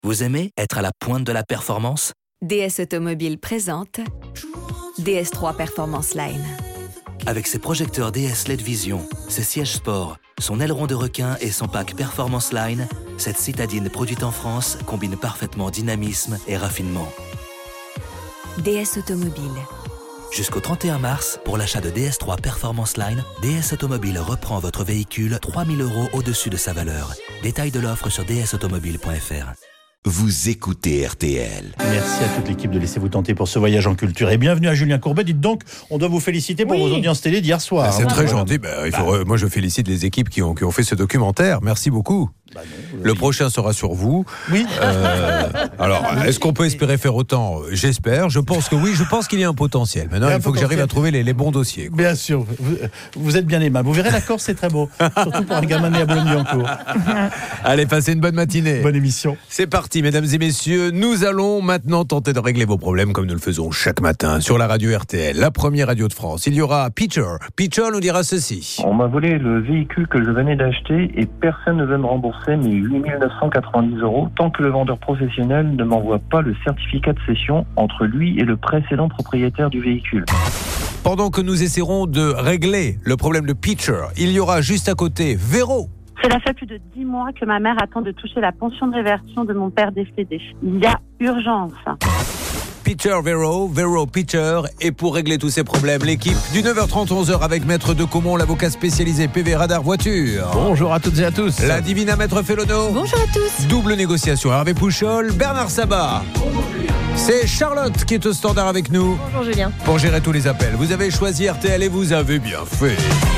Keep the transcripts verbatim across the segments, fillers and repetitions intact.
Vous aimez être à la pointe de la performance ? D S Automobile présente D S trois Performance Line. Avec ses projecteurs D S L E D Vision, ses sièges sport, son aileron de requin et son pack Performance Line, cette citadine produite en France combine parfaitement dynamisme et raffinement. D S Automobile. Jusqu'au trente et un mars, pour l'achat de D S trois Performance Line, D S Automobile reprend votre véhicule trois mille euros au-dessus de sa valeur. Détail de l'offre sur d s automobile point f r. Vous écoutez R T L. Merci à toute l'équipe de Laissez-vous tenter pour ce voyage en culture. Et bienvenue à Julien Courbet. Dites donc, on doit vous féliciter pour oui. vos audiences télé d'hier soir. Ah, c'est hein, très voilà. gentil. Bah, il faut, bah. Moi, je félicite les équipes qui ont, qui ont fait ce documentaire. Merci beaucoup. Bah non, le oui. prochain sera sur vous. Oui. Euh, alors, est-ce qu'on peut espérer faire autant ? J'espère. Je pense que oui. Je pense qu'il y a un potentiel. Maintenant, il, il faut potentiel. que j'arrive à trouver les, les bons dossiers. Quoi. Bien sûr. Vous, vous êtes bien aimable. Vous verrez, la Corse, c'est très beau. Surtout pour un gamin né à Boulogne-Billancourt. Allez, passez une bonne matinée. Bonne émission. C'est parti, mesdames et messieurs. Nous allons maintenant tenter de régler vos problèmes comme nous le faisons chaque matin sur la radio R T L, la première radio de France. Il y aura Peter. Peter nous dira ceci. On m'a volé le véhicule que je venais d'acheter et personne ne veut me rembourser mes huit mille neuf cent quatre-vingt-dix euros tant que le vendeur professionnel ne m'envoie pas le certificat de cession entre lui et le précédent propriétaire du véhicule. Pendant que nous essaierons de régler le problème de Peter, il y aura juste à côté Véro. Cela fait plus de dix mois que ma mère attend de toucher la pension de réversion de mon père décédé. Il y a urgence. Peter, Véro, Véro, Peter. Et pour régler tous ces problèmes, l'équipe du neuf heures trente, onze heures avec Maître de Caumont, l'avocat spécialisé P V Radar Voiture. Bonjour à toutes et à tous. La divina Maître Félono. Bonjour à tous. Double négociation Hervé Pouchol, Bernard Sabat. Bonjour Julien. C'est Charlotte qui est au standard avec nous. Bonjour Julien. Pour gérer tous les appels. Vous avez choisi R T L et vous avez bien fait.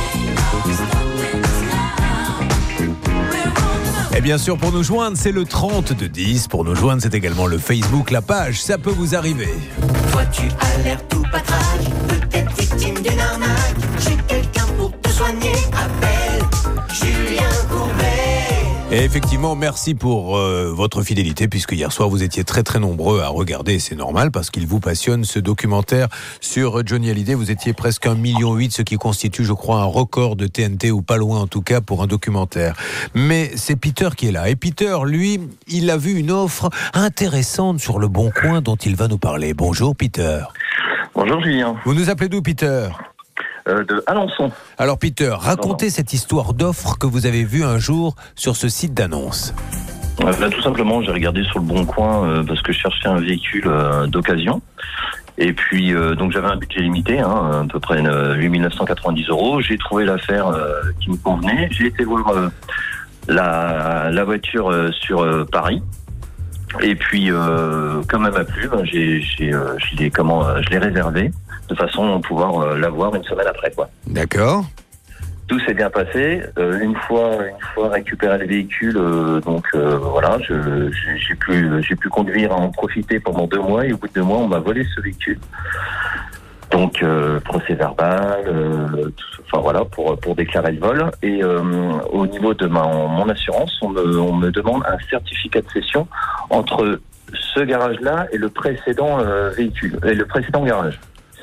Et bien sûr, pour nous joindre, c'est le trente de dix. Pour nous joindre, c'est également le Facebook, la page. Ça peut vous arriver. Toi, tu as l'air tout patraque, peut-être victime d'une arnaque. J'ai quelqu'un pour te soigner. Appelle Julien Courbet. Et effectivement, merci pour euh, votre fidélité, puisque hier soir, vous étiez très très nombreux à regarder. C'est normal, parce qu'il vous passionne ce documentaire sur Johnny Hallyday. Vous étiez presque un million huit, ce qui constitue, je crois, un record de T N T, ou pas loin en tout cas, pour un documentaire. Mais c'est Peter qui est là. Et Peter, lui, il a vu une offre intéressante sur Le Bon Coin dont il va nous parler. Bonjour Peter. Bonjour Julien. Vous nous appelez d'où, Peter ? Euh, de Alençon. Alors Peter, racontez cette histoire d'offre que vous avez vue un jour sur ce site d'annonce. Euh, là, tout simplement, j'ai regardé sur Le Bon Coin euh, parce que je cherchais un véhicule euh, d'occasion. Et puis, euh, donc j'avais un budget limité, hein, à peu près euh, huit mille neuf cent quatre-vingt-dix euros. J'ai trouvé l'affaire euh, qui me convenait. J'ai été voir euh, la, la voiture euh, sur euh, Paris. Et puis, euh, comme elle m'a plu, ben, j'ai, j'ai, euh, je l'ai, comment, euh, je l'ai réservé de façon à pouvoir euh, l'avoir une semaine après, quoi. D'accord. Tout s'est bien passé. Euh, une fois, une fois récupéré le véhicule, euh, donc euh, voilà, je, j'ai, j'ai pu, j'ai pu conduire, à en profiter pendant deux mois. Et au bout de deux mois, on m'a volé ce véhicule. Donc euh, procès verbal, euh, tout, enfin voilà, pour pour déclarer le vol. Et euh, au niveau de ma, mon assurance, on me, on me demande un certificat de cession entre ce garage-là et le précédent euh, véhicule, et le précédent garage.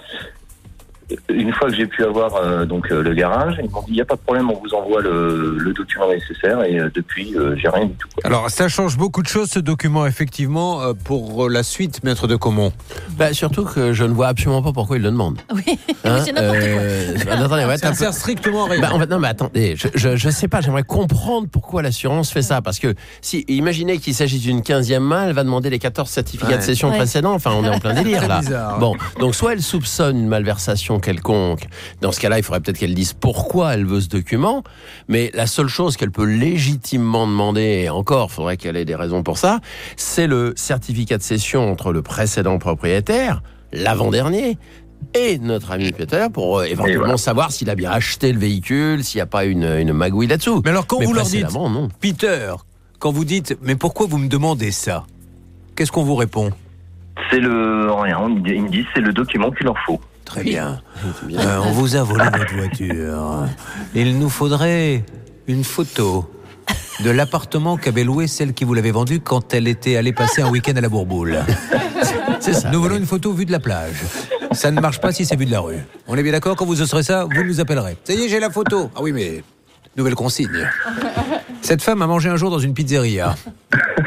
Une fois que j'ai pu avoir euh, donc euh, le garage, ils m'ont dit il n'y a pas de problème, on vous envoie le, le document nécessaire. Et euh, depuis, euh, j'ai rien du tout, quoi. Alors ça change beaucoup de choses, ce document, effectivement, euh, pour la suite, Maître de Caumont. Bah, surtout que je ne vois absolument pas pourquoi il le demande. Oui, Hein, c'est n'importe euh, quoi. bah, attendez, ouais, Ça ne sert strictement à rien. Bah, en fait, non, mais attendez, je, je, je sais pas, j'aimerais comprendre pourquoi l'assurance fait ça. Parce que si, imaginez qu'il s'agisse d'une quinzième main, elle va demander les quatorze certificats Ouais. de cession Ouais. précédents. Enfin, on est en plein délire, Très là. bizarre. Bon, donc soit elle soupçonne une malversation quelconque. Dans ce cas-là, il faudrait peut-être qu'elle dise pourquoi elle veut ce document. Mais la seule chose qu'elle peut légitimement demander, et encore, il faudrait qu'elle ait des raisons pour ça, c'est le certificat de cession entre le précédent propriétaire, l'avant-dernier, et notre ami Peter pour euh, éventuellement voilà. savoir s'il a bien acheté le véhicule, s'il n'y a pas une, une magouille là-dessous. Mais alors quand Mais vous leur dites, précédemment, non. Peter, quand vous dites, mais pourquoi vous me demandez ça ? Qu'est-ce qu'on vous répond ? C'est le rien. Ils me disent c'est le document qu'il leur faut. Très bien. Euh, on vous a volé votre voiture. Il nous faudrait une photo de l'appartement qu'avait loué celle qui vous l'avait vendu quand elle était allée passer un week-end à la Bourboule. C'est ça. Nous voulons une photo vue de la plage. Ça ne marche pas si c'est vu de la rue. On est bien d'accord, quand vous aurez ça, vous nous appellerez. Ça y est, j'ai la photo. Ah oui, mais nouvelle consigne. Cette femme a mangé un jour dans une pizzeria.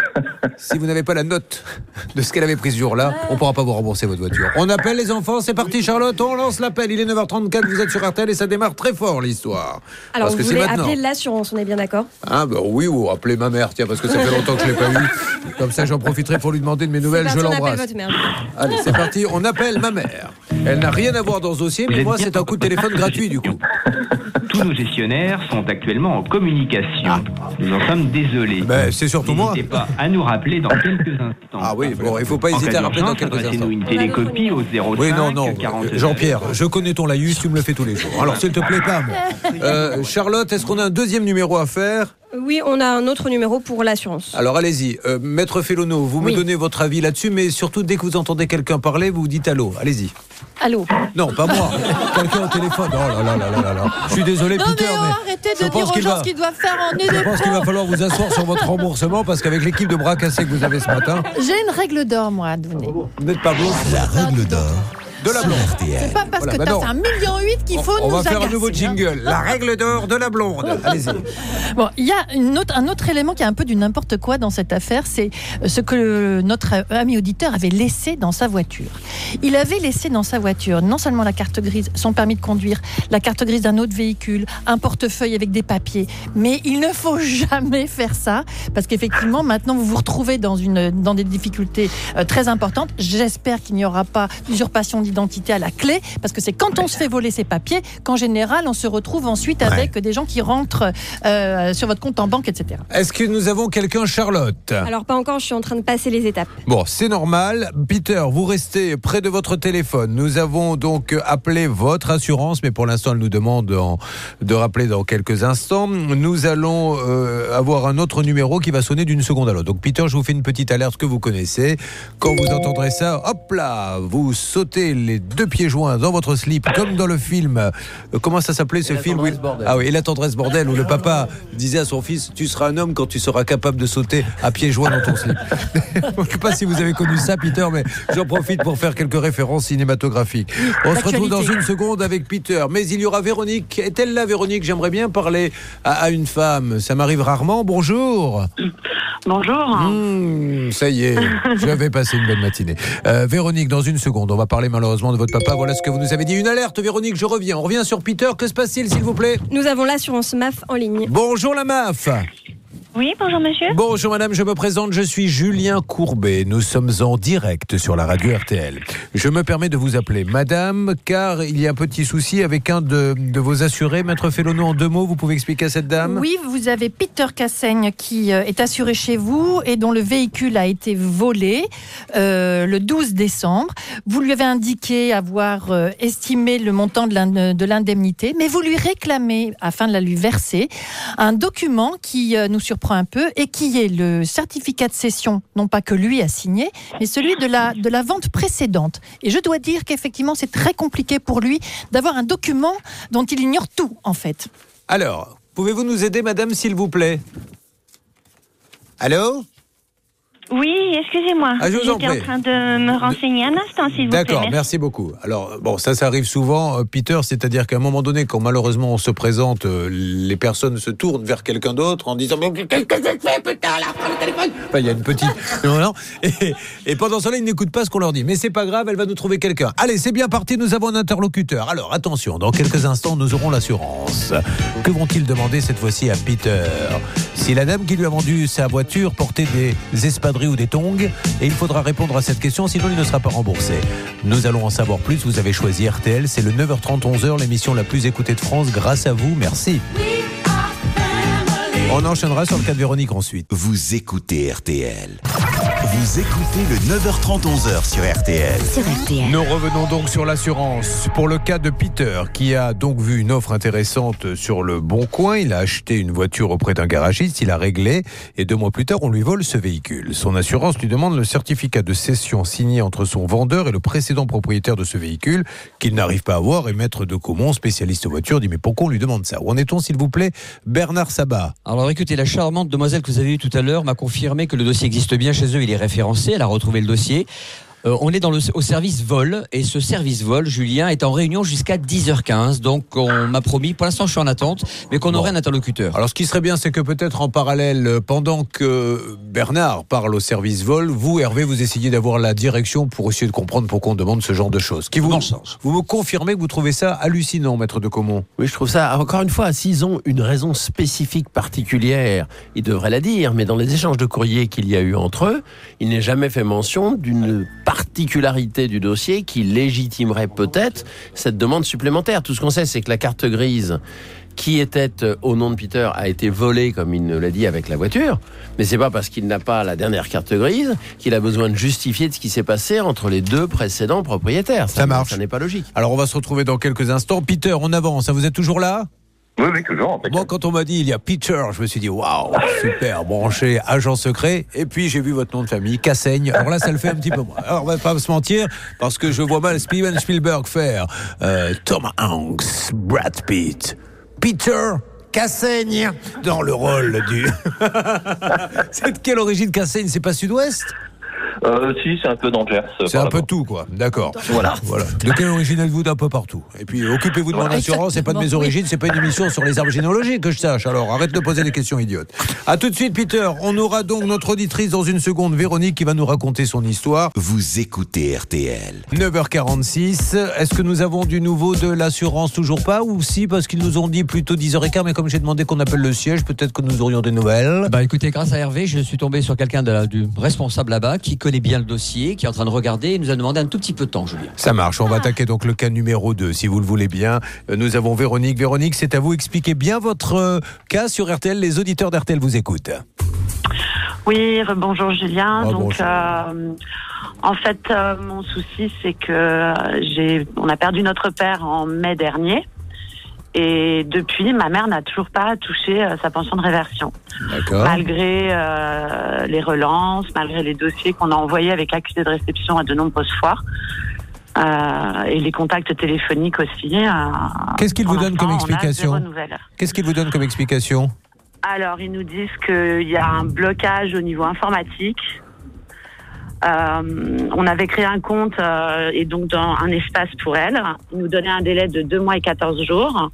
Si vous n'avez pas la note de ce qu'elle avait pris ce jour-là, on ne pourra pas vous rembourser votre voiture. On appelle les enfants, c'est parti Charlotte, on lance l'appel. Il est neuf heures trente-quatre, vous êtes sur R T L et ça démarre très fort l'histoire. Alors parce vous que voulez c'est maintenant. appeler l'assurance, on est bien d'accord? Ah bah oui, ou appeler ma mère, tiens, parce que ça fait longtemps que je ne l'ai pas eu. Comme ça, j'en profiterai pour lui demander de mes nouvelles, parti, je on appelle l'embrasse. votre mère. Allez, c'est parti, on appelle ma mère. Elle n'a rien à voir dans ce dossier, mais moi, c'est un coup de téléphone gratuit, du coup. Tous nos gestionnaires sont actuellement en communication. Ah. Nous en sommes désolés. Ben, c'est surtout moi. N'hésitez pas à nous rappeler dans quelques instants. Ah oui, bon, il ne faut pas hésiter à rappeler dans quelques instants. Adressez-nous une télécopie au zéro cinq Oui, non, non. quarante-neuf. Jean-Pierre, je connais ton laïus, tu me le fais tous les jours. Alors, s'il te plaît, pas moi. Euh, Charlotte, est-ce qu'on a un deuxième numéro à faire ? Oui, on a un autre numéro pour l'assurance. Alors allez-y, euh, Maître Félono, vous oui. me donnez votre avis là-dessus, mais surtout dès que vous entendez quelqu'un parler, vous dites allô, allez-y. Allô ? Non, pas moi, quelqu'un au téléphone. Oh là là là là là là. Je suis désolé, non, Peter, mais, mais arrêtez de dire aux gens va... ce qu'ils doivent faire en édépôt. Je pense qu'il va falloir vous asseoir sur votre remboursement parce qu'avec l'équipe de bras cassés que vous avez ce matin... J'ai une règle d'or, moi, à donner. Vous n'êtes pas blond. La règle d'or. De la blonde. C'est pas parce voilà, que bah t'as un million huit qu'il faut on, nous on va faire agacer, un nouveau jingle. Hein. La règle d'or de la blonde. Allez-y. Bon, il y a une autre, un autre élément qui est un peu du n'importe quoi dans cette affaire, c'est ce que notre ami auditeur avait laissé dans sa voiture. Il avait laissé dans sa voiture non seulement la carte grise, son permis de conduire, la carte grise d'un autre véhicule, un portefeuille avec des papiers. Mais il ne faut jamais faire ça parce qu'effectivement, maintenant, vous vous retrouvez dans, une, dans des difficultés euh, très importantes. J'espère qu'il n'y aura pas d'usurpation d'identité à la clé. Parce que c'est quand on se fait voler ses papiers qu'en général on se retrouve ensuite avec ouais. des gens qui rentrent euh, sur votre compte en banque, et cetera. Est-ce que nous avons quelqu'un, Charlotte ? Alors pas encore, je suis en train de passer les étapes. Bon, c'est normal. Peter, vous restez près de votre téléphone. Nous avons donc appelé votre assurance, mais pour l'instant elle nous demande en, de rappeler dans quelques instants. Nous allons euh, avoir un autre numéro qui va sonner d'une seconde à l'autre. Donc Peter, je vous fais une petite alerte que vous connaissez. Quand vous entendrez ça, hop là, vous sautez les deux pieds joints dans votre slip, comme dans le film. Euh, comment ça s'appelait ce film où il... Ah oui, Et la tendresse bordel, où le papa disait à son fils, tu seras un homme quand tu seras capable de sauter à pieds joints dans ton slip. Je ne sais pas si vous avez connu ça, Peter, mais j'en profite pour faire quelques références cinématographiques. On se retrouve dans une seconde avec Peter, mais il y aura Véronique. Est-elle là, Véronique ? J'aimerais bien parler à, à une femme. Ça m'arrive rarement. Bonjour. Bonjour. Mmh, ça y est, je vais passer une bonne matinée. Euh, Véronique, dans une seconde, on va parler malheureusement de votre papa. Voilà ce que vous nous avez dit. Une alerte, Véronique, je reviens. On revient sur Peter. Que se passe-t-il, s'il vous plaît ? Nous avons l'assurance M A F en ligne. Bonjour la M A F. Oui, bonjour monsieur. Bonjour madame, je me présente, je suis Julien Courbet. Nous sommes en direct sur la radio R T L. Je me permets de vous appeler madame, car il y a un petit souci avec un de, de vos assurés. Maître Félono, en deux mots, vous pouvez expliquer à cette dame ? Oui, vous avez Peter Cassaigne qui est assuré chez vous et dont le véhicule a été volé euh, le douze décembre. Vous lui avez indiqué avoir euh, estimé le montant de l'indemnité, mais vous lui réclamez, afin de la lui verser, un document qui euh, nous surprend un peu et qui est le certificat de cession, non pas que lui a signé, mais celui de la, de la vente précédente. Et je dois dire qu'effectivement, c'est très compliqué pour lui d'avoir un document dont il ignore tout, en fait. Alors, pouvez-vous nous aider, madame, s'il vous plaît ? Allô ? Oui, excusez-moi. Ah, je vous en J'étais prie. en train de me renseigner un instant, s'il vous plaît. D'accord, merci beaucoup. Alors, bon, ça, ça arrive souvent, euh, Peter, c'est-à-dire qu'à un moment donné, quand malheureusement on se présente, euh, les personnes se tournent vers quelqu'un d'autre en disant « Mais qu'est-ce que je fais, putain, là, prends le téléphone !» Enfin, il y a une petite... non, et, et pendant ce temps-là, ils n'écoutent pas ce qu'on leur dit. Mais c'est pas grave, elle va nous trouver quelqu'un. Allez, c'est bien parti, nous avons un interlocuteur. Alors, attention, dans quelques instants, nous aurons l'assurance. Que vont-ils demander cette fois-ci à Peter ? Si la dame qui lui a vendu sa voiture portait des espadrilles ou des tongs, et il faudra répondre à cette question, sinon il ne sera pas remboursé. Nous allons en savoir plus. Vous avez choisi R T L, c'est le neuf heures trente, onze heures, l'émission la plus écoutée de France, grâce à vous. Merci. On enchaînera sur le cas de Véronique ensuite. Vous écoutez R T L. Vous écoutez le neuf heures trente, onze heures sur R T L. Sur R T L. Nous revenons donc sur l'assurance. Pour le cas de Peter, qui a donc vu une offre intéressante sur le Bon Coin, il a acheté une voiture auprès d'un garagiste, il a réglé, et deux mois plus tard, on lui vole ce véhicule. Son assurance lui demande le certificat de cession signé entre son vendeur et le précédent propriétaire de ce véhicule, qu'il n'arrive pas à avoir, et Maître de Caumont, spécialiste voiture, dit « Mais pourquoi on lui demande ça ?» Où en est-on, s'il vous plaît, Bernard Sabat? Alors écoutez, la charmante demoiselle que vous avez eue tout à l'heure m'a confirmé que le dossier existe bien chez eux, il est référencé, elle a retrouvé le dossier. Euh, on est dans le, au service vol, et ce service vol, Julien, est en réunion jusqu'à dix heures quinze. Donc on m'a promis, pour l'instant je suis en attente, mais qu'on bon. aurait un interlocuteur. Alors ce qui serait bien, c'est que peut-être en parallèle, pendant que Bernard parle au service vol, vous, Hervé, vous essayez d'avoir la direction pour essayer de comprendre pourquoi on demande ce genre de choses. Qui vous, bon sens. Vous me confirmez que vous trouvez ça hallucinant, maître de Caumont? Oui, je trouve ça, encore une fois, s'ils ont une raison spécifique particulière, ils devraient la dire, mais dans les échanges de courrier qu'il y a eu entre eux, il n'est jamais fait mention d'une particularité du dossier qui légitimerait peut-être cette demande supplémentaire. Tout ce qu'on sait, c'est que la carte grise qui était au nom de Peter a été volée, comme il nous l'a dit, avec la voiture. Mais c'est pas parce qu'il n'a pas la dernière carte grise qu'il a besoin de justifier de ce qui s'est passé entre les deux précédents propriétaires. Ça, ça marche. Ça n'est pas logique. Alors on va se retrouver dans quelques instants. Peter, on avance. Vous êtes toujours là ? Oui, oui, toujours. Moi, quand on m'a dit il y a Peter, je me suis dit waouh, super, branché, agent secret. Et puis j'ai vu votre nom de famille, Cassaigne. Alors là, ça le fait un petit peu moins. Alors on va pas se mentir, parce que je vois mal Steven Spielberg faire euh, Tom Hanks, Brad Pitt, Peter Cassaigne dans le rôle du. C'est de quelle origine Cassaigne? C'est pas Sud-Ouest? Euh, si, c'est un peu dans le Gers. C'est un peu tout, quoi. D'accord. Voilà. voilà. De quelle origine êtes-vous? D'un peu partout. Et puis, occupez-vous de mon Voilà. assurance, c'est pas de mes origines, c'est pas une émission sur les arbres généalogiques que je sache. Alors, arrête de poser des questions idiotes. À tout de suite, Peter. On aura donc notre auditrice dans une seconde, Véronique, qui va nous raconter son histoire. Vous écoutez R T L. neuf heures quarante-six. Est-ce que nous avons du nouveau de l'assurance? Toujours pas? Ou si, parce qu'ils nous ont dit plutôt dix heures quinze, mais comme j'ai demandé qu'on appelle le siège, peut-être que nous aurions des nouvelles. Bah écoutez, grâce à Hervé, je suis tombé sur quelqu'un de la, du responsable là-bas qui connaît bien le dossier, qui est en train de regarder et nous a demandé un tout petit peu de temps, Julien. Ça marche, on va attaquer donc le cas numéro deux, si vous le voulez bien. Nous avons Véronique. Véronique, c'est à vous, expliquez bien votre euh, cas sur R T L. Les auditeurs d'R T L vous écoutent. Oui, bonjour Julien. Oh, donc, bonjour. Euh, en fait, euh, mon souci, c'est que euh, j'ai, on a perdu notre père en mai dernier. Et depuis, ma mère n'a toujours pas touché euh, sa pension de réversion. D'accord. Malgré euh, les relances, malgré les dossiers qu'on a envoyés avec accusé de réception à de nombreuses fois. Euh, et les contacts téléphoniques aussi. Euh, Qu'est-ce qu'ils vous donnent comme explication? Qu'est-ce qu'ils vous donnent comme explication? Alors, ils nous disent qu'il y a un blocage au niveau informatique. Euh, on avait créé un compte euh, et donc dans un espace pour elle. Ils nous donnaient un délai de deux mois et quatorze jours.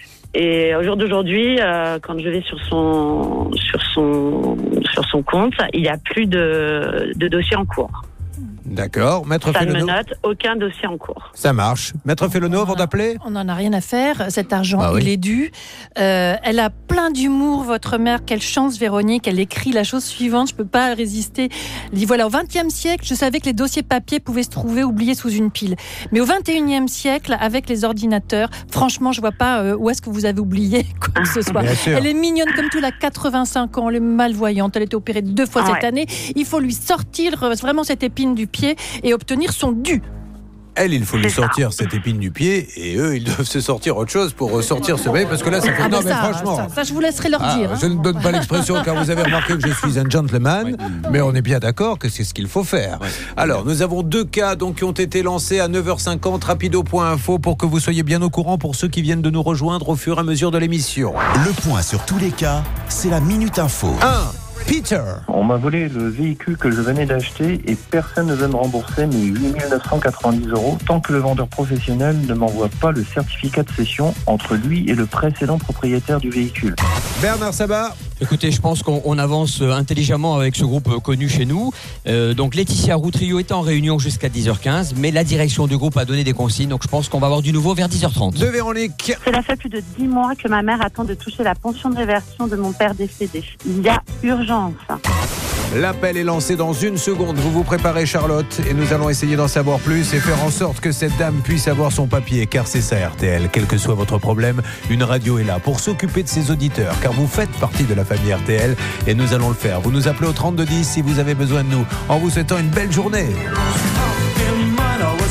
Et au jour d'aujourd'hui, euh, quand je vais sur son sur son sur son compte, il n'y a plus de, de dossier en cours. D'accord. Maître Ça ne me Félono. note aucun dossier en cours. Ça marche. Maître Félono, avant d'appeler? On n'en a rien à faire. Cet argent, Ah oui. il est dû. Euh, elle a plein d'humour, votre mère. Quelle chance, Véronique. Elle écrit la chose suivante. Je peux pas résister. Elle dit voilà, au vingtième siècle, je savais que les dossiers papier pouvaient se trouver oubliés sous une pile. Mais au vingt et unième siècle, avec les ordinateurs, franchement, je vois pas euh, où est-ce que vous avez oublié quoi que ce soit. Bien sûr. Elle est mignonne comme tout. Elle a quatre-vingt-cinq ans. Elle est malvoyante. Elle a été opérée deux fois Ah cette ouais. année. Il faut lui sortir euh, vraiment cette épine du pied et obtenir son dû. Elle, il faut lui C'est ça. sortir cette épine du pied, et eux, ils doivent se sortir autre chose pour sortir ce bébé, parce que là, ça fait... Ah non, ben mais ça, franchement... ça, ça, je vous laisserai leur Ah, dire. hein. je ne donne pas l'expression car vous avez remarqué que je suis un gentleman, mais on est bien d'accord que c'est ce qu'il faut faire. Alors, nous avons deux cas donc, qui ont été lancés à neuf heures cinquante, rapido point info, pour que vous soyez bien au courant pour ceux qui viennent de nous rejoindre au fur et à mesure de l'émission. Le point sur tous les cas, c'est la Minute Info. un. Peter. On m'a volé le véhicule que je venais d'acheter et personne ne veut me rembourser mes huit mille neuf cent quatre-vingt-dix euros tant que le vendeur professionnel ne m'envoie pas le certificat de cession entre lui et le précédent propriétaire du véhicule. Bernard Sabat. Écoutez, je pense qu'on on avance intelligemment avec ce groupe connu chez nous. Euh, donc Laetitia Routrio est en réunion jusqu'à dix heures quinze, mais la direction du groupe a donné des consignes, donc je pense qu'on va avoir du nouveau vers dix heures trente. De Véronique. Cela fait plus de dix mois que ma mère attend de toucher la pension de réversion de mon père décédé. Il y a urgence. L'appel est lancé dans une seconde. Vous vous préparez, Charlotte, et nous allons essayer d'en savoir plus et faire en sorte que cette dame puisse avoir son papier, car c'est ça R T L. Quel que soit votre problème, une radio est là pour s'occuper de ses auditeurs, car vous faites partie de la famille R T L et nous allons le faire. Vous nous appelez au trente-deux dix si vous avez besoin de nous, en vous souhaitant une belle journée.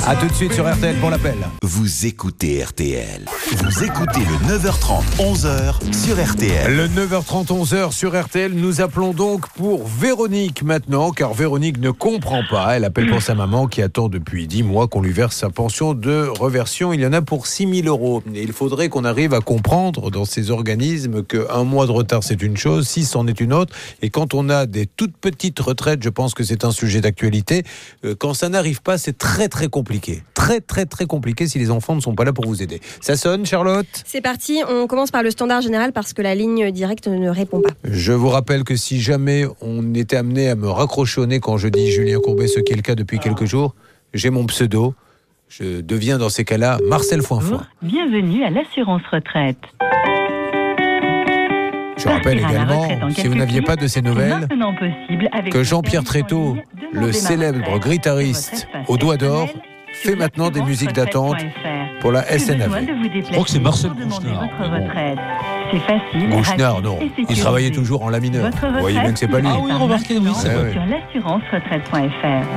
A tout de suite sur R T L pour l'appel. Vous écoutez R T L. Vous écoutez le neuf heures trente, onze heures sur R T L. Le neuf heures trente, onze heures sur R T L. Nous appelons donc pour Véronique maintenant, car Véronique ne comprend pas. Elle appelle pour sa maman qui attend depuis dix mois qu'on lui verse sa pension de reversion. Il y en a pour six mille euros. Et il faudrait qu'on arrive à comprendre dans ces organismes qu'un mois de retard c'est une chose, six c'en est une autre. Et quand on a des toutes petites retraites, je pense que c'est un sujet d'actualité. Quand ça n'arrive pas, c'est très très compliqué. Très très très compliqué si les enfants ne sont pas là pour vous aider. Ça sonne, Charlotte ? C'est parti, on commence par le standard général parce que la ligne directe ne répond pas. Je vous rappelle que si jamais on était amené à me raccrocher au nez quand je dis Julien Courbet, ce qui est le cas depuis quelques jours, j'ai mon pseudo. Je deviens dans ces cas-là Marcel Foinfoin. Bienvenue à l'assurance retraite. Je rappelle également, si vous n'aviez pas de ces nouvelles, que Jean-Pierre Tréteau, le célèbre guitariste au doigt d'or, fait maintenant des musiques d'attente pour la S N A V. Je crois que c'est Marcel Gouchnard. C'est facile. Gouchnard, non. Il travaillait toujours en la mineur. Vous voyez bien que c'est pas lui. Ah oui, remarquez, oui, c'est vrai. Sur l'assurance retraite point F R.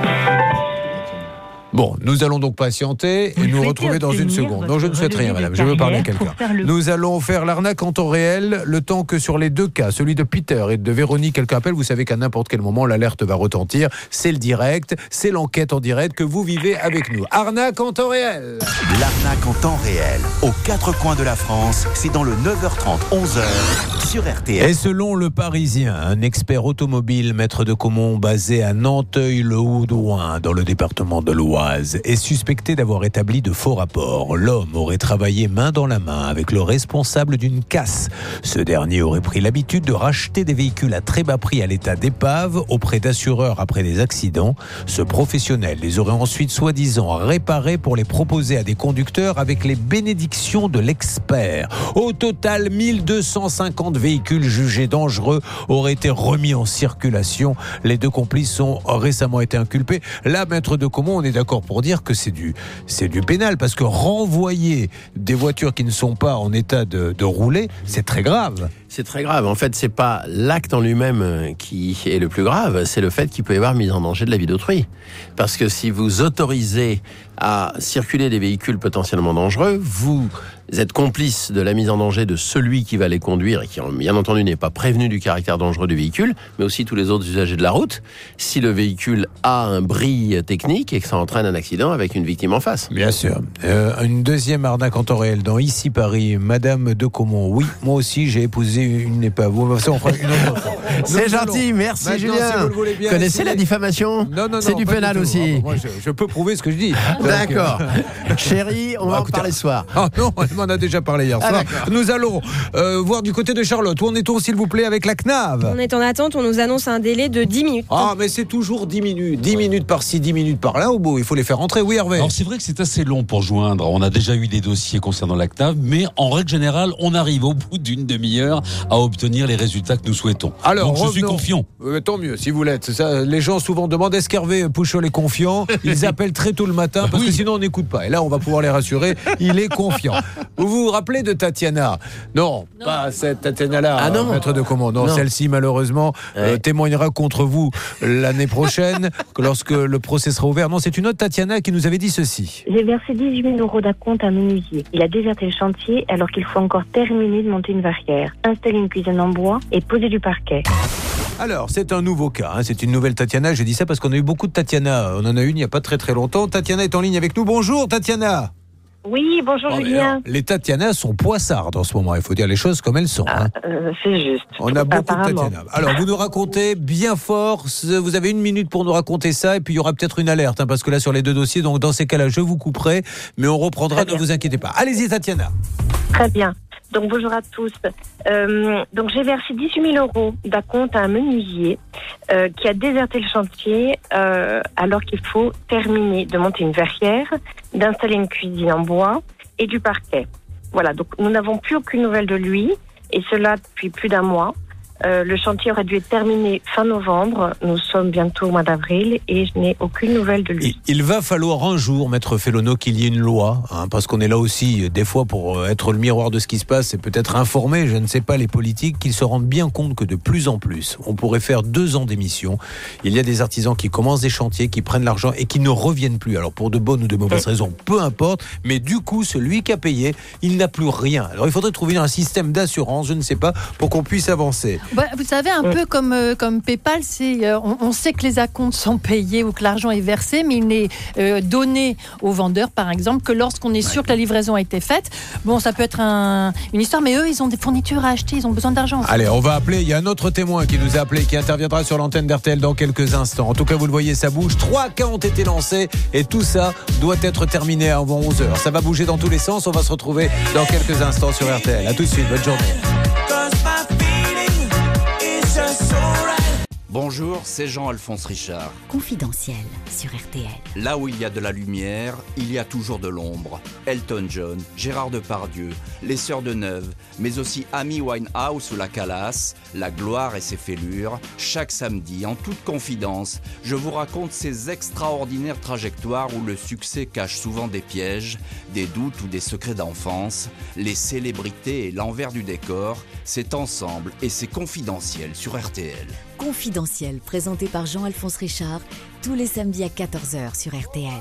Bon, nous allons donc patienter et nous retrouver dans une seconde. Non, je ne souhaite rien, madame. Je veux parler à quelqu'un. Nous allons faire l'arnaque en temps réel, le temps que sur les deux cas, celui de Peter et de Véronique, quelqu'un appelle. Vous savez qu'à n'importe quel moment, l'alerte va retentir. C'est le direct, c'est l'enquête en direct que vous vivez avec nous. Arnaque en temps réel. L'arnaque en temps réel, aux quatre coins de la France, c'est dans le neuf heures trente, onze heures sur R T L. Et selon le Parisien, un expert automobile, maître de Caumont, basé à Nanteuil-le-Haudouin, dans le département de l'Oise, est suspecté d'avoir établi de faux rapports. L'homme aurait travaillé main dans la main avec le responsable d'une casse. Ce dernier aurait pris l'habitude de racheter des véhicules à très bas prix à l'état d'épave auprès d'assureurs après des accidents. Ce professionnel les aurait ensuite soi-disant réparés pour les proposer à des conducteurs avec les bénédictions de l'expert. Au total, mille deux cent cinquante véhicules jugés dangereux auraient été remis en circulation. Les deux complices ont récemment été inculpés. Là, maître de Caumont, on est d'accord pour dire que c'est du, c'est du pénal, parce que renvoyer des voitures qui ne sont pas en état de, de rouler, c'est très grave. C'est très grave. En fait, c'est pas l'acte en lui-même qui est le plus grave, c'est le fait qu'il peut y avoir mise en danger de la vie d'autrui. Parce que si vous autorisez à circuler des véhicules potentiellement dangereux, vous êtes complice de la mise en danger de celui qui va les conduire et qui, bien entendu, n'est pas prévenu du caractère dangereux du véhicule, mais aussi tous les autres usagers de la route, si le véhicule a un bris technique et que ça entraîne un accident avec une victime en face. Bien sûr. Euh, une deuxième arnaque en temps réel dans Ici Paris, Madame de Caumont. Oui, moi aussi, j'ai épousé une épave. Ça, on fera une autre fois. C'est gentil, merci Maintenant, Julien. si vous le voulez bien, connaissez la diffamation? Non, non, non. C'est du pénal du aussi. Ah, bah, moi, je, je peux prouver ce que je dis. D'accord. Chérie, on bah, va en écoutez, parler ce soir. Ah non, elle m'en a déjà parlé hier Ah, soir. d'accord. Nous allons euh, voir du côté de Charlotte. Où en est-on, s'il vous plaît, avec la C N A V? On est en attente, on nous annonce un délai de dix minutes. Ah, mais c'est toujours dix minutes. dix minutes par-ci, dix minutes par-là. Au bout, il faut les faire rentrer. Oui, Hervé. Alors c'est vrai que c'est assez long pour joindre. On a déjà eu des dossiers concernant la C N A V, mais en règle générale, on arrive au bout d'une demi-heure à obtenir les résultats que nous souhaitons. Alors, donc je revenons. suis confiant. Euh, tant mieux, si vous l'êtes. C'est ça, les gens souvent demandent est-ce qu'Hervé Pouchol est confiant? Ils appellent très tôt le matin parce Oui. que sinon on n'écoute pas. Et là, on va pouvoir les rassurer. Il est confiant. Vous vous rappelez de Tatiana? Non, non, pas cette Tatiana-là, Ah non. maître de Caumont. Non, Non. celle-ci, malheureusement, euh, Ouais. témoignera contre vous l'année prochaine, que lorsque le procès sera ouvert. Non, c'est une autre Tatiana qui nous avait dit ceci. J'ai versé dix-huit mille euros d'acompte à un menuisier. Il a déserté le chantier alors qu'il faut encore terminer de monter une verrière, installer une cuisine en bois et poser du parquet. Alors, c'est un nouveau cas, hein, c'est une nouvelle Tatiana. Je dis ça parce qu'on a eu beaucoup de Tatiana. On en a une il n'y a pas très très longtemps. Tatiana est en ligne avec nous. Bonjour Tatiana. Oui, bonjour Bon, mais Julien. alors, les Tatiana sont poissardes en ce moment. Il faut dire les choses comme elles sont. Ah, hein. euh, c'est juste. On a beaucoup de Apparemment. Tatiana. Alors, vous nous racontez bien fort. ce- Vous avez une minute pour nous raconter ça, et puis il y aura peut-être une alerte, hein, parce que là, sur les deux dossiers, donc dans ces cas-là, je vous couperai, mais on reprendra. Ne vous inquiétez pas. Allez-y, Tatiana. Très bien. Donc bonjour à tous. Euh, donc j'ai versé dix-huit mille euros d'acompte à un menuisier euh, qui a déserté le chantier euh, alors qu'il faut terminer de monter une verrière, d'installer une cuisine en bois et du parquet. Voilà, donc nous n'avons plus aucune nouvelle de lui, et cela depuis plus d'un mois. Euh, le chantier aurait dû être terminé fin novembre. Nous sommes bientôt au mois d'avril et je n'ai aucune nouvelle de lui. Il va falloir un jour, Maître Fellono, qu'il y ait une loi, hein, parce qu'on est là aussi, des fois, pour être le miroir de ce qui se passe et peut-être informer, je ne sais pas, les politiques, qu'ils se rendent bien compte que de plus en plus, on pourrait faire deux ans d'émission. Il y a des artisans qui commencent des chantiers, qui prennent l'argent et qui ne reviennent plus. Alors pour de bonnes ou de mauvaises raisons, peu importe, mais du coup, celui qui a payé, il n'a plus rien. Alors il faudrait trouver un système d'assurance, je ne sais pas, pour qu'on puisse avancer. Bah, vous savez, un peu comme, euh, comme PayPal, c'est, euh, on, on sait que les acomptes sont payés ou que l'argent est versé, mais il n'est euh, donné aux vendeurs, par exemple, que lorsqu'on est sûr que la livraison a été faite. Bon, ça peut être un, une histoire, mais eux, ils ont des fournitures à acheter, ils ont besoin d'argent. Allez, on va appeler, il y a un autre témoin qui nous a appelé, qui interviendra sur l'antenne d'R T L dans quelques instants. En tout cas, vous le voyez, ça bouge. Trois cas ont été lancés et tout ça doit être terminé avant onze heures. Ça va bouger dans tous les sens, on va se retrouver dans quelques instants sur R T L. À tout de suite, bonne journée. Bonjour, c'est Jean-Alphonse Richard. Confidentiel sur R T L. Là où il y a de la lumière, il y a toujours de l'ombre. Elton John, Gérard Depardieu, les Sœurs de Neuve, mais aussi Amy Winehouse ou la Calas, la gloire et ses fêlures. Chaque samedi, en toute confidence, je vous raconte ces extraordinaires trajectoires où le succès cache souvent des pièges, des doutes ou des secrets d'enfance. Les célébrités et l'envers du décor, c'est ensemble et c'est confidentiel sur R T L. Confidentiel, présenté par Jean-Alphonse Richard, tous les samedis à quatorze heures sur R T L.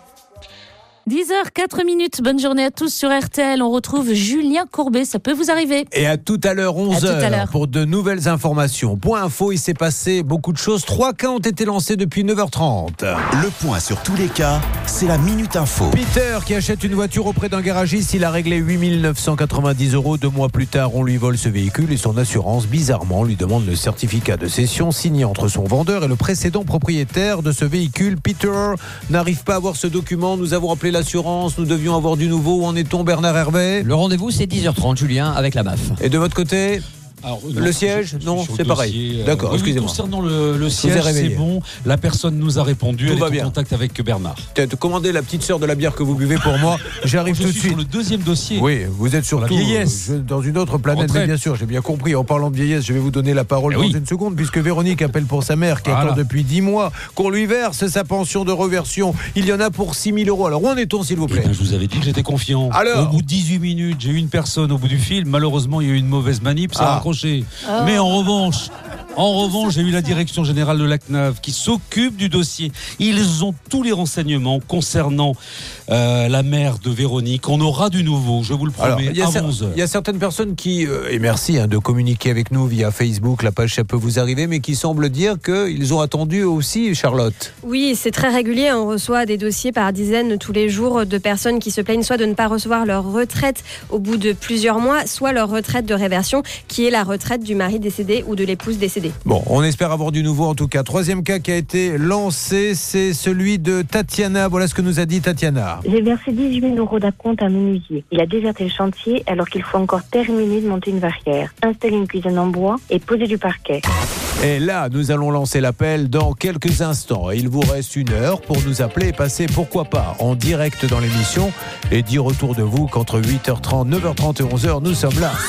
dix heures quatre minutes, bonne journée à tous sur R T L. On retrouve Julien Courbet, ça peut vous arriver. Et à tout à l'heure, onze heures, pour de nouvelles informations. Point info, il s'est passé beaucoup de choses. Trois cas ont été lancés depuis neuf heures trente. Le point sur tous les cas, c'est la Minute Info. Peter qui achète une voiture auprès d'un garagiste, il a réglé huit mille neuf cent quatre-vingt-dix euros. Deux mois plus tard, on lui vole ce véhicule et son assurance, bizarrement, lui demande le certificat de cession signé entre son vendeur et le précédent propriétaire de ce véhicule. Peter n'arrive pas à avoir ce document. Nous avons appelé l'assurance, nous devions avoir du nouveau. Où en est-on, Bernard Hervé? Le rendez-vous, c'est dix heures trente, Julien, avec la M A F. Et de votre côté? Alors, le non, siège, je, non, je c'est pareil. dossier, D'accord, euh, excusez-moi. Concernant le, le siège, c'est bon. La personne nous a répondu. Tout elle va est bien. en contact avec Bernard. Peut-être commander la petite sœur de la bière que vous buvez pour moi. J'arrive je tout de suis suite. sur le deuxième dossier. Oui, vous êtes surtout la vieillesse. euh, dans une autre planète, Retraite. mais bien sûr, j'ai bien compris. En parlant de vieillesse, je vais vous donner la parole Eh dans oui. une seconde, puisque Véronique appelle pour sa mère qui Voilà. attend depuis dix mois qu'on lui verse sa pension de reversion. Il y en a pour six mille euros. Alors où en est-on, s'il vous plaît? Eh ben, je vous avais dit que j'étais confiant. Alors au bout de dix-huit minutes, j'ai eu une personne au bout du fil. Malheureusement, il y a eu une mauvaise manip, ça Ah. a raccroché. Ah. Mais en revanche, En revanche, j'ai eu la direction générale de l'A C N A V qui s'occupe du dossier. Ils ont tous les renseignements concernant euh, la mère de Véronique. On aura du nouveau, je vous le promets, Alors, il y a à cer- onze heures. Il y a certaines personnes qui, euh, et merci hein, de communiquer avec nous via Facebook, la page ça peut vous arriver, mais qui semblent dire qu'ils ont attendu eux aussi, Charlotte. Oui, c'est très régulier. On reçoit des dossiers par dizaines tous les jours de personnes qui se plaignent soit de ne pas recevoir leur retraite au bout de plusieurs mois, soit leur retraite de réversion, qui est la retraite du mari décédé ou de l'épouse décédée. Bon, on espère avoir du nouveau en tout cas. Troisième cas qui a été lancé, c'est celui de Tatiana. Voilà ce que nous a dit Tatiana. J'ai versé dix-huit mille euros d'acompte à un menuisier. Il a déserté le chantier alors qu'il faut encore terminer de monter une verrière, installer une cuisine en bois et poser du parquet. Et là, nous allons lancer l'appel dans quelques instants. Il vous reste une heure pour nous appeler et passer, pourquoi pas, en direct dans l'émission et dire autour de vous qu'entre huit heures trente, neuf heures trente et onze heures, nous sommes là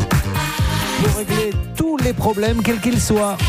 pour régler tous les problèmes, quels qu'ils soient.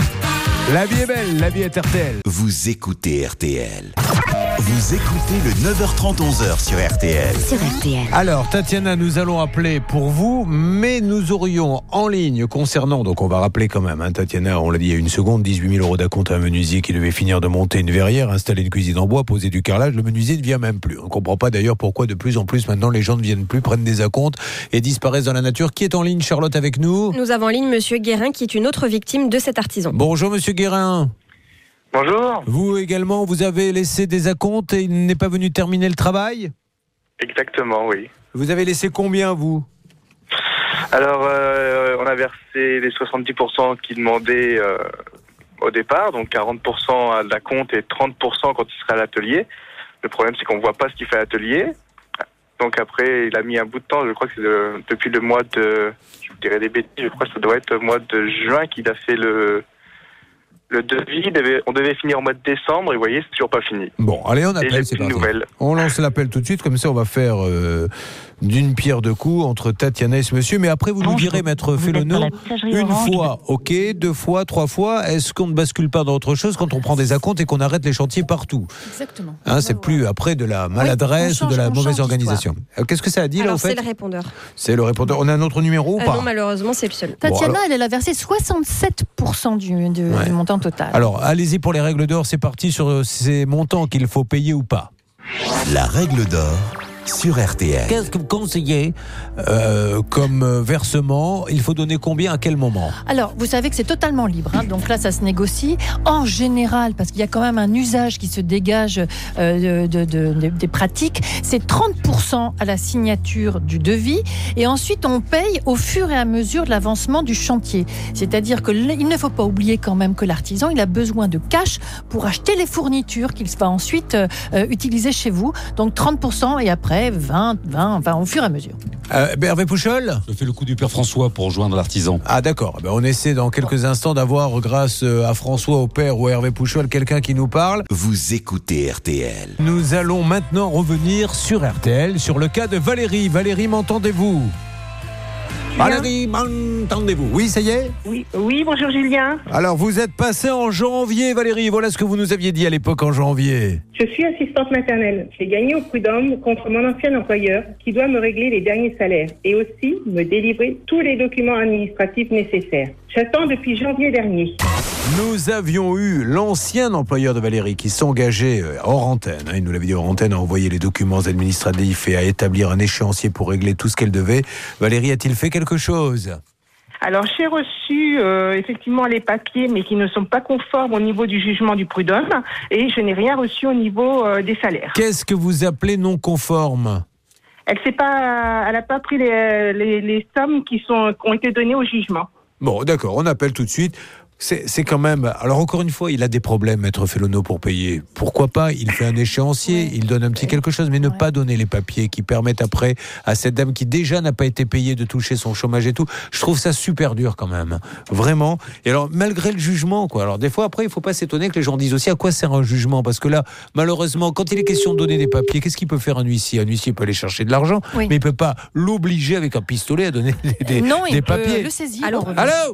La vie est belle, la vie est R T L. Vous écoutez R T L. Vous écoutez le neuf heures trente, onze heures sur R T L. Sur R T L. Alors, Tatiana, nous allons appeler pour vous, mais nous aurions en ligne concernant, donc on va rappeler quand même, hein, Tatiana, on l'a dit il y a une seconde, dix-huit mille euros d'acompte à un menuisier qui devait finir de monter une verrière, installer une cuisine en bois, poser du carrelage. Le menuisier ne vient même plus. On ne comprend pas d'ailleurs pourquoi de plus en plus maintenant les gens ne viennent plus, prennent des acomptes et disparaissent dans la nature. Qui est en ligne, Charlotte, avec nous? Nous avons en ligne Monsieur Guérin, qui est une autre victime de cet artisan. Bonjour, Monsieur Guérin. Bonjour. Vous également, vous avez laissé des acomptes et il n'est pas venu terminer le travail? Exactement, oui. Vous avez laissé combien, vous? Alors, euh, on a versé les soixante-dix pour cent qu'il demandait euh, au départ, donc quarante pour cent à l'acompte et trente pour cent quand il sera à l'atelier. Le problème, c'est qu'on ne voit pas ce qu'il fait à l'atelier. Donc après, il a mis un bout de temps, je crois que c'est de, depuis le mois de... Je vous dirais des bêtises, je crois que ça doit être le mois de juin qu'il a fait le... Le devis, devait, on devait finir au mois de décembre et vous voyez, c'est toujours pas fini. Bon, allez, on Et appelle, j'ai c'est plus de parti. nouvelles. On lance l'appel tout de suite, comme ça on va faire euh, d'une pierre deux coups entre Tatiana et ce monsieur. Mais après, vous nous direz, maître Félono, une fois, ok, deux fois, trois fois, est-ce qu'on ne bascule pas dans autre chose quand on prend des acomptes et qu'on arrête les chantiers partout? Exactement. Hein, c'est plus après de la maladresse Oui, on ou de la change- on mauvaise change organisation. Euh, Qu'est-ce que ça a dit là, Alors, au fait c'est le répondeur. C'est le répondeur. On a un autre numéro ou Euh, pas? non, malheureusement, c'est le seul. Tatiana, alors- elle, elle a versé soixante-sept pour cent du, du- Ouais. du montant total. Alors, allez-y pour les règles d'or, c'est parti sur ces montants qu'il faut payer ou pas. La règle d'or sur R T L. Qu'est-ce que vous conseillez euh, comme euh, versement? Il faut donner combien à quel moment? Alors, vous savez que c'est totalement libre, hein, donc là, ça se négocie. En général, parce qu'il y a quand même un usage qui se dégage euh, de, de- de- des pratiques, c'est trente pour cent à la signature du devis, et ensuite on paye au fur et à mesure de l'avancement du chantier. C'est-à-dire que l- il ne faut pas oublier quand même que l'artisan, il a besoin de cash pour acheter les fournitures qu'il va ensuite euh, euh, utiliser chez vous. Donc trente pour cent et après vingt, vingt, vingt au fur et à mesure. Euh, Hervé Pouchol? Je fais le coup du père François pour rejoindre l'artisan. Ah d'accord, ben, on essaie dans quelques instants d'avoir, grâce à François, au père ou à Hervé Pouchol, quelqu'un qui nous parle. Vous écoutez R T L. Nous allons maintenant revenir sur R T L, sur le cas de Valérie. Valérie, m'entendez-vous? Valérie, m'entendez-vous? Oui, ça y est? Oui, oui, bonjour Julien. Alors, vous êtes passé en janvier, Valérie. Voilà ce que vous nous aviez dit à l'époque en janvier. Je suis assistante maternelle. J'ai gagné au prud'homme contre mon ancien employeur qui doit me régler les derniers salaires et aussi me délivrer tous les documents administratifs nécessaires. J'attends depuis janvier dernier. Nous avions eu l'ancien employeur de Valérie qui s'engageait euh, hors antenne, hein, il nous l'avait dit hors antenne, à envoyer les documents administratifs et à établir un échéancier pour régler tout ce qu'elle devait. Valérie, a-t-il fait quelque chose? Alors j'ai reçu euh, effectivement les papiers mais qui ne sont pas conformes au niveau du jugement du prud'homme et je n'ai rien reçu au niveau euh, des salaires. Qu'est-ce que vous appelez non conforme? Elle s'est pas, elle n'a pas pris les, les, les sommes qui, sont, qui ont été données au jugement. Bon, d'accord, on appelle tout de suite. C'est, c'est quand même... Alors encore une fois, il a des problèmes, maître Félono, pour payer. Pourquoi pas? Il fait un échéancier, ouais. il donne un petit quelque chose, mais ne ouais. pas donner les papiers qui permettent après à cette dame qui déjà n'a pas été payée de toucher son chômage et tout. Je trouve ça super dur quand même, vraiment. Et alors, malgré le jugement, quoi. Alors des fois, après, il faut pas s'étonner que les gens disent aussi à quoi sert un jugement, parce que là, malheureusement, quand il est question de donner des papiers, qu'est-ce qu'il peut faire un huissier? Un huissier peut aller chercher de l'argent, oui. mais il peut pas l'obliger avec un pistolet à donner des, des, non, des il papiers. Peut le saisir. Allô, allô.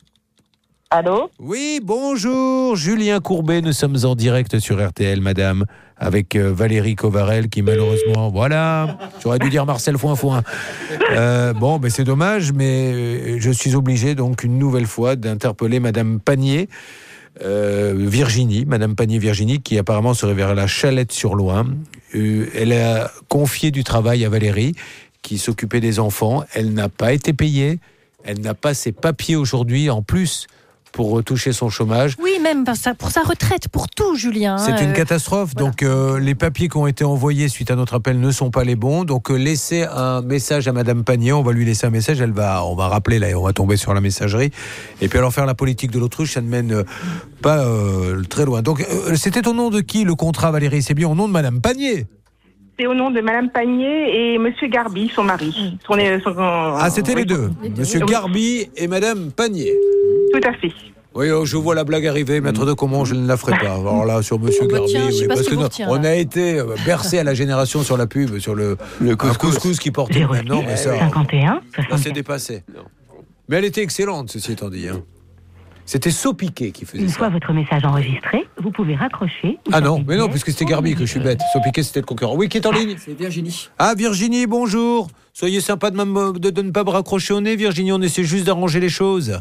Allô? Oui, bonjour, Julien Courbet, nous sommes en direct sur R T L, madame, avec euh, Valérie Covarel qui malheureusement, voilà, j'aurais dû dire Marcel Foinfoin. Euh, bon, ben c'est dommage, mais je suis obligé donc une nouvelle fois d'interpeller madame Panier, euh, Virginie, madame Panier Virginie, qui apparemment serait vers la Chalette-sur-Loing. Euh, elle a confié du travail à Valérie, qui s'occupait des enfants. Elle n'a pas été payée, elle n'a pas ses papiers aujourd'hui en plus pour toucher son chômage. Oui, même pour sa, pour sa retraite, pour tout, Julien. C'est euh, une catastrophe. Voilà. Donc, euh, les papiers qui ont été envoyés suite à notre appel ne sont pas les bons. Donc, euh, laissez un message à madame Panier. On va lui laisser un message. Elle va, on va rappeler là et on va tomber sur la messagerie. Et puis, alors faire la politique de l'autruche, ça ne mène euh, pas euh, très loin. Donc, euh, c'était au nom de qui le contrat, Valérie? C'est bien au nom de madame Panier? C'est au nom de madame Panier et monsieur Garbi, son mari. Son, son, ah, c'était les deux. Les deux. Monsieur oui. Garbi et madame Panier. Tout à fait. Oui, oh, je vois la blague arriver, maître de Comont, je ne la ferai pas. Alors là, sur monsieur oh, Garbi, tiens, oui, parce que, retient, on a été bercé à la génération sur la pub, sur le, le couscous. couscous qui portait le même nom, mais ça, cinquante et un, ça s'est dépassé. Non. Mais elle était excellente, ceci étant dit. Hein. C'était Sopiquet qui faisait Une ça. Une fois votre message enregistré, vous pouvez raccrocher. Ah non, mais non, puisque c'était Garbi que je suis bête. Sopiquet, c'était le concurrent. Oui, qui est en ligne? C'est Virginie. Ah, Virginie, bonjour. Soyez sympa de, de, de ne pas me raccrocher au nez, Virginie. On essaie juste d'arranger les choses.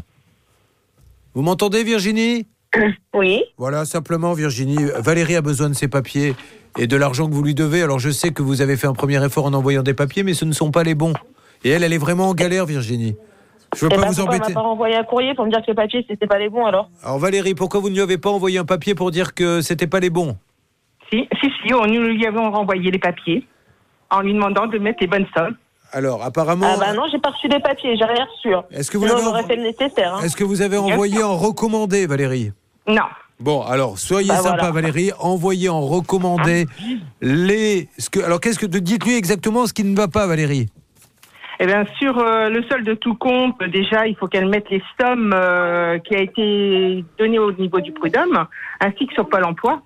Vous m'entendez, Virginie? Oui. Voilà, simplement, Virginie. Valérie a besoin de ses papiers et de l'argent que vous lui devez. Alors, je sais que vous avez fait un premier effort en envoyant des papiers, mais ce ne sont pas les bons. Et elle, elle est vraiment en galère, Virginie. Je veux et pas bah vous embêter. On m'a pas renvoyé un courrier pour me dire que les papiers, c'était pas les bons, alors. Alors, Valérie, pourquoi vous ne lui avez pas envoyé un papier pour dire que c'était pas les bons? Si, si, si, on, nous lui avons renvoyé les papiers en lui demandant de mettre les bonnes sommes. Alors, apparemment... Ah bah non, j'ai pas reçu des papiers, j'ai rien reçu. Est-ce que vous Sinon, l'avez j'aurais envo... fait le nécessaire. Hein. Est-ce que vous avez envoyé en recommandé, Valérie? Non. Bon, alors, soyez bah sympa, voilà. Valérie, envoyez en recommandé ah. les... Ce que... Alors, qu'est-ce que... Dites-lui exactement ce qui ne va pas, Valérie. Eh bien, sur euh, le solde de tout compte, déjà, il faut qu'elle mette les sommes euh, qui a été données au niveau du prud'homme, ainsi que sur Pôle emploi.